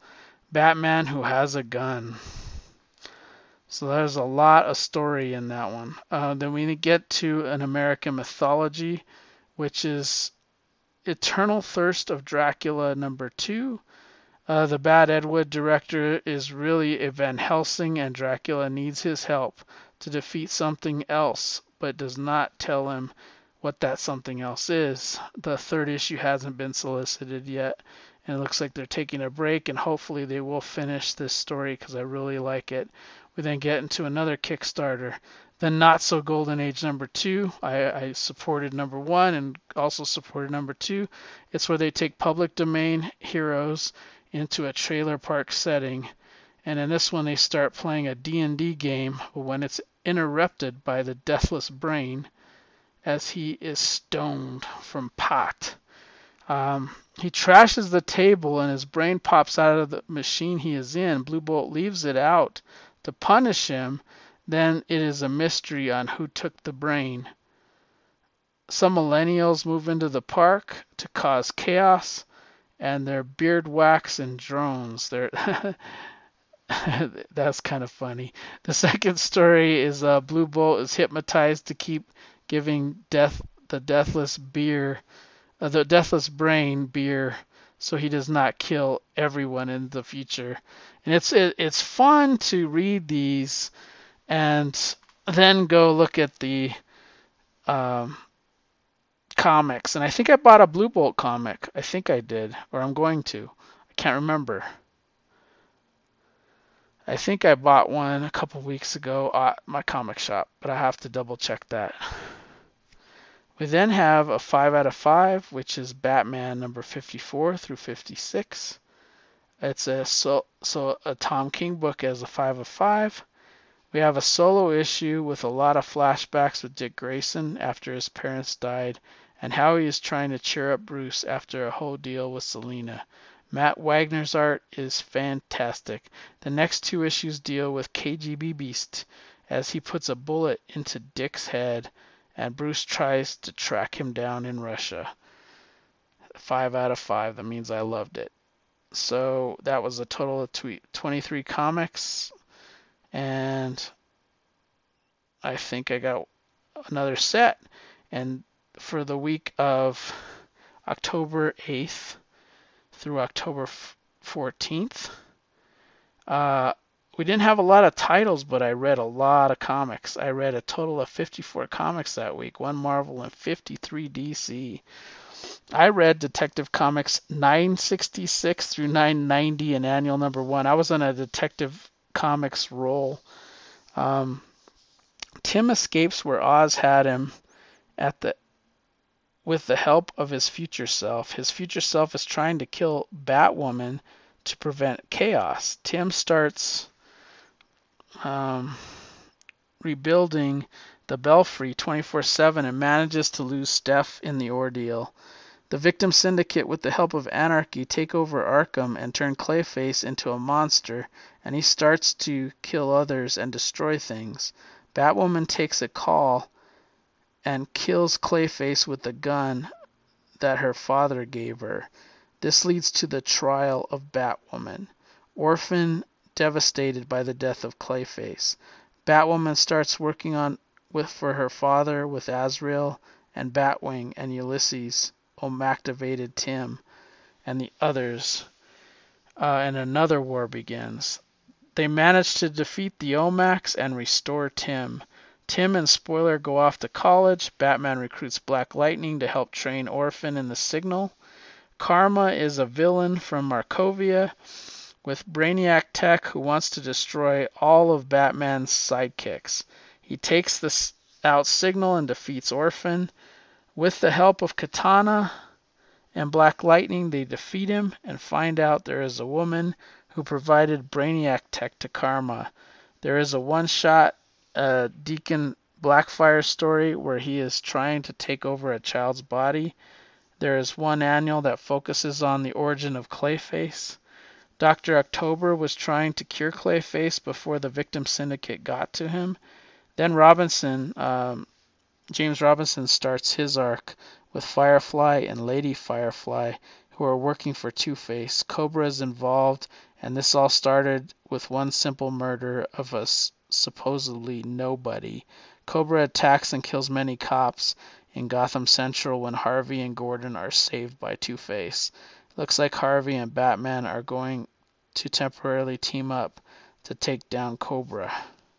Batman Who Has a Gun. So there's a lot of story in that one. Uh, then we get to an American mythology, which is Eternal Thirst of Dracula number two. Uh, the bad Ed Wood director is really a Van Helsing, and Dracula needs his help to defeat something else, but does not tell him what that something else is. The third issue hasn't been solicited yet, and it looks like they're taking a break, and hopefully they will finish this story because I really like it. We then get into another Kickstarter, the Not So Golden Age number two. I, I supported number one and also supported number two. It's where they take public domain heroes into a trailer park setting, and in this one they start playing a D and D game, but when it's interrupted by the Deathless Brain, as he is stoned from pot. Um, he trashes the table and his brain pops out of the machine he is in. Blue Bolt leaves it out to punish him. Then it is a mystery on who took the brain. Some millennials move into the park to cause chaos, and their beard wax and drones. They're That's kind of funny. The second story is uh, Blue Bolt is hypnotized to keep giving death the deathless beer, uh, the deathless brain beer, so he does not kill everyone in the future. And it's it, it's fun to read these and then go look at the um, comics. And I think I bought a Blue Bolt comic. I think I did, or I'm going to. I can't remember. I think I bought one a couple weeks ago at my comic shop, but I have to double check that. We then have a five out of five, which is Batman number fifty-four through fifty-six. It's a so, so a Tom King book as a five of five. We have a solo issue with a lot of flashbacks with Dick Grayson after his parents died, and how he is trying to cheer up Bruce after a whole deal with Selina. Matt Wagner's art is fantastic. The next two issues deal with K G B Beast as he puts a bullet into Dick's head and Bruce tries to track him down in Russia. Five out of five. That means I loved it. So that was a total of twenty-three comics, and I think I got another set. And for the week of October eighth through October fourteenth, uh, we didn't have a lot of titles, but I read a lot of comics. I read a total of fifty-four comics that week, one Marvel and fifty-three D C. I read Detective Comics nine sixty-six through nine ninety in annual number one. I was on a Detective Comics roll. Um, Tim escapes where Oz had him at the with the help of his future self. His future self is trying to kill Batwoman to prevent chaos. Tim starts um, rebuilding the Belfry twenty-four seven and manages to lose Steph in the ordeal. The Victim Syndicate, with the help of Anarchy, take over Arkham and turn Clayface into a monster, and he starts to kill others and destroy things. Batwoman takes a call and kills Clayface with the gun that her father gave her. This leads to the trial of Batwoman. Orphan devastated by the death of Clayface. Batwoman starts working on with for her father with Azrael and Batwing and Ulysses, activated Tim, and the others, uh, and another war begins. They manage to defeat the O M A Cs and restore Tim. Tim and Spoiler go off to college. Batman recruits Black Lightning to help train Orphan in the Signal. Karma is a villain from Markovia with Brainiac Tech who wants to destroy all of Batman's sidekicks. He takes the out Signal and defeats Orphan. With the help of Katana and Black Lightning, they defeat him and find out there is a woman who provided Brainiac Tech to Karma. There is a one-shot uh, Deacon Blackfire story where he is trying to take over a child's body. There is one annual that focuses on the origin of Clayface. Doctor October was trying to cure Clayface before the Victim Syndicate got to him. Then Robinson, um, James Robinson starts his arc with Firefly and Lady Firefly who are working for Two-Face. Cobra is involved, and this all started with one simple murder of a supposedly nobody. Cobra attacks and kills many cops in Gotham Central when Harvey and Gordon are saved by Two-Face. Looks like Harvey and Batman are going to temporarily team up to take down Cobra.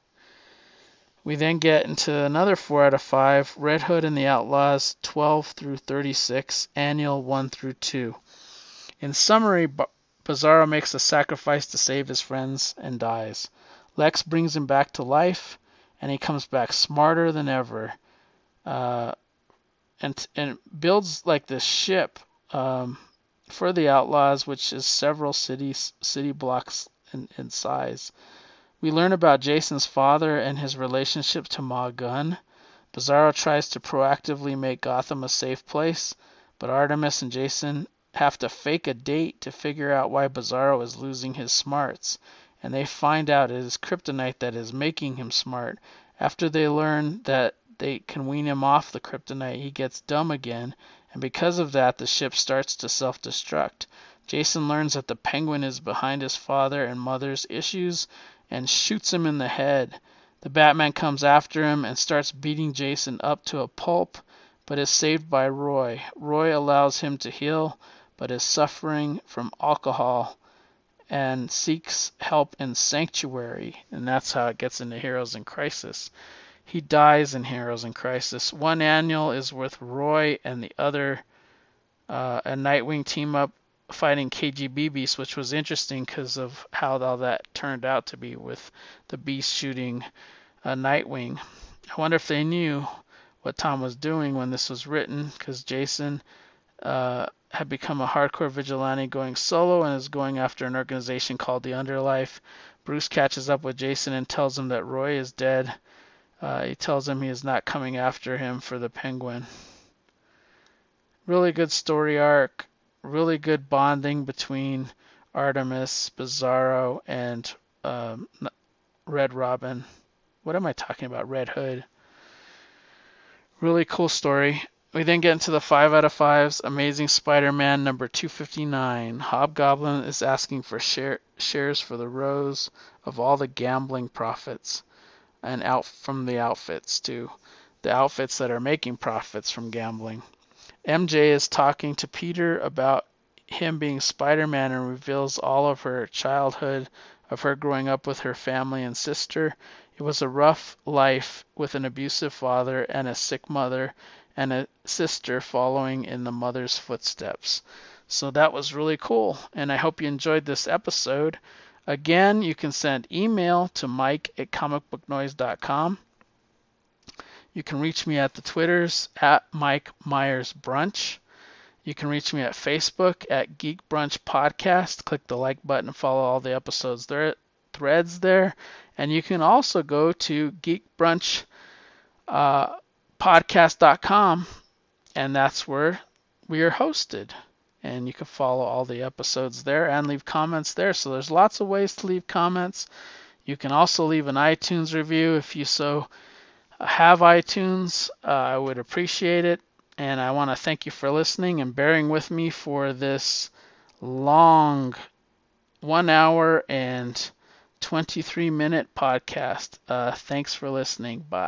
We then get into another four out of five, Red Hood and the Outlaws, twelve through thirty-six, Annual one through two. In summary, Bizarro makes a sacrifice to save his friends and dies. Lex brings him back to life, and he comes back smarter than ever, uh, and and builds like this ship um, for the Outlaws, which is several cities, city blocks in, in size. We learn about Jason's father and his relationship to Ma Gunn. Bizarro tries to proactively make Gotham a safe place, but Artemis and Jason have to fake a date to figure out why Bizarro is losing his smarts, and they find out it is kryptonite that is making him smart. After they learn that they can wean him off the kryptonite, he gets dumb again, and because of that, the ship starts to self-destruct. Jason learns that the Penguin is behind his father and mother's issues and shoots him in the head. The Batman comes after him and starts beating Jason up to a pulp, but is saved by Roy. Roy allows him to heal, but is suffering from alcohol and seeks help in Sanctuary, and that's how it gets into Heroes in Crisis. He dies in Heroes in Crisis. One annual is with Roy and the other, uh, a Nightwing team up fighting K G B Beast, which was interesting because of how all that turned out to be with the Beast shooting a Nightwing. I wonder if they knew what Tom was doing when this was written, because Jason uh, had become a hardcore vigilante going solo and is going after an organization called the Underlife. Bruce catches up with Jason and tells him that Roy is dead. Uh, he tells him he is not coming after him for the Penguin. Really good story arc. Really good bonding between Artemis, Bizarro, and um, Red Robin. What am I talking about? Red Hood. Really cool story. We then get into the five out of fives. Amazing Spider-Man number two fifty-nine. Hobgoblin is asking for share, shares for the rows of all the gambling profits, and out from the outfits too. The outfits that are making profits from gambling. M J is talking to Peter about him being Spider-Man and reveals all of her childhood of her growing up with her family and sister. It was a rough life with an abusive father and a sick mother and a sister following in the mother's footsteps. So that was really cool, and I hope you enjoyed this episode. Again, you can send email to mike at comic book noise dot com. You can reach me at the Twitters at Mike Myers Brunch. You can reach me at Facebook at Geek Brunch Podcast. Click the like button and follow all the episodes there, threads there. And you can also go to geek brunch podcast dot com, and that's where we are hosted. And you can follow all the episodes there and leave comments there. So there's lots of ways to leave comments. You can also leave an iTunes review if you so have iTunes. uh, I would appreciate it, and I want to thank you for listening and bearing with me for this long one hour and twenty-three minute podcast. Uh, thanks for listening. Bye.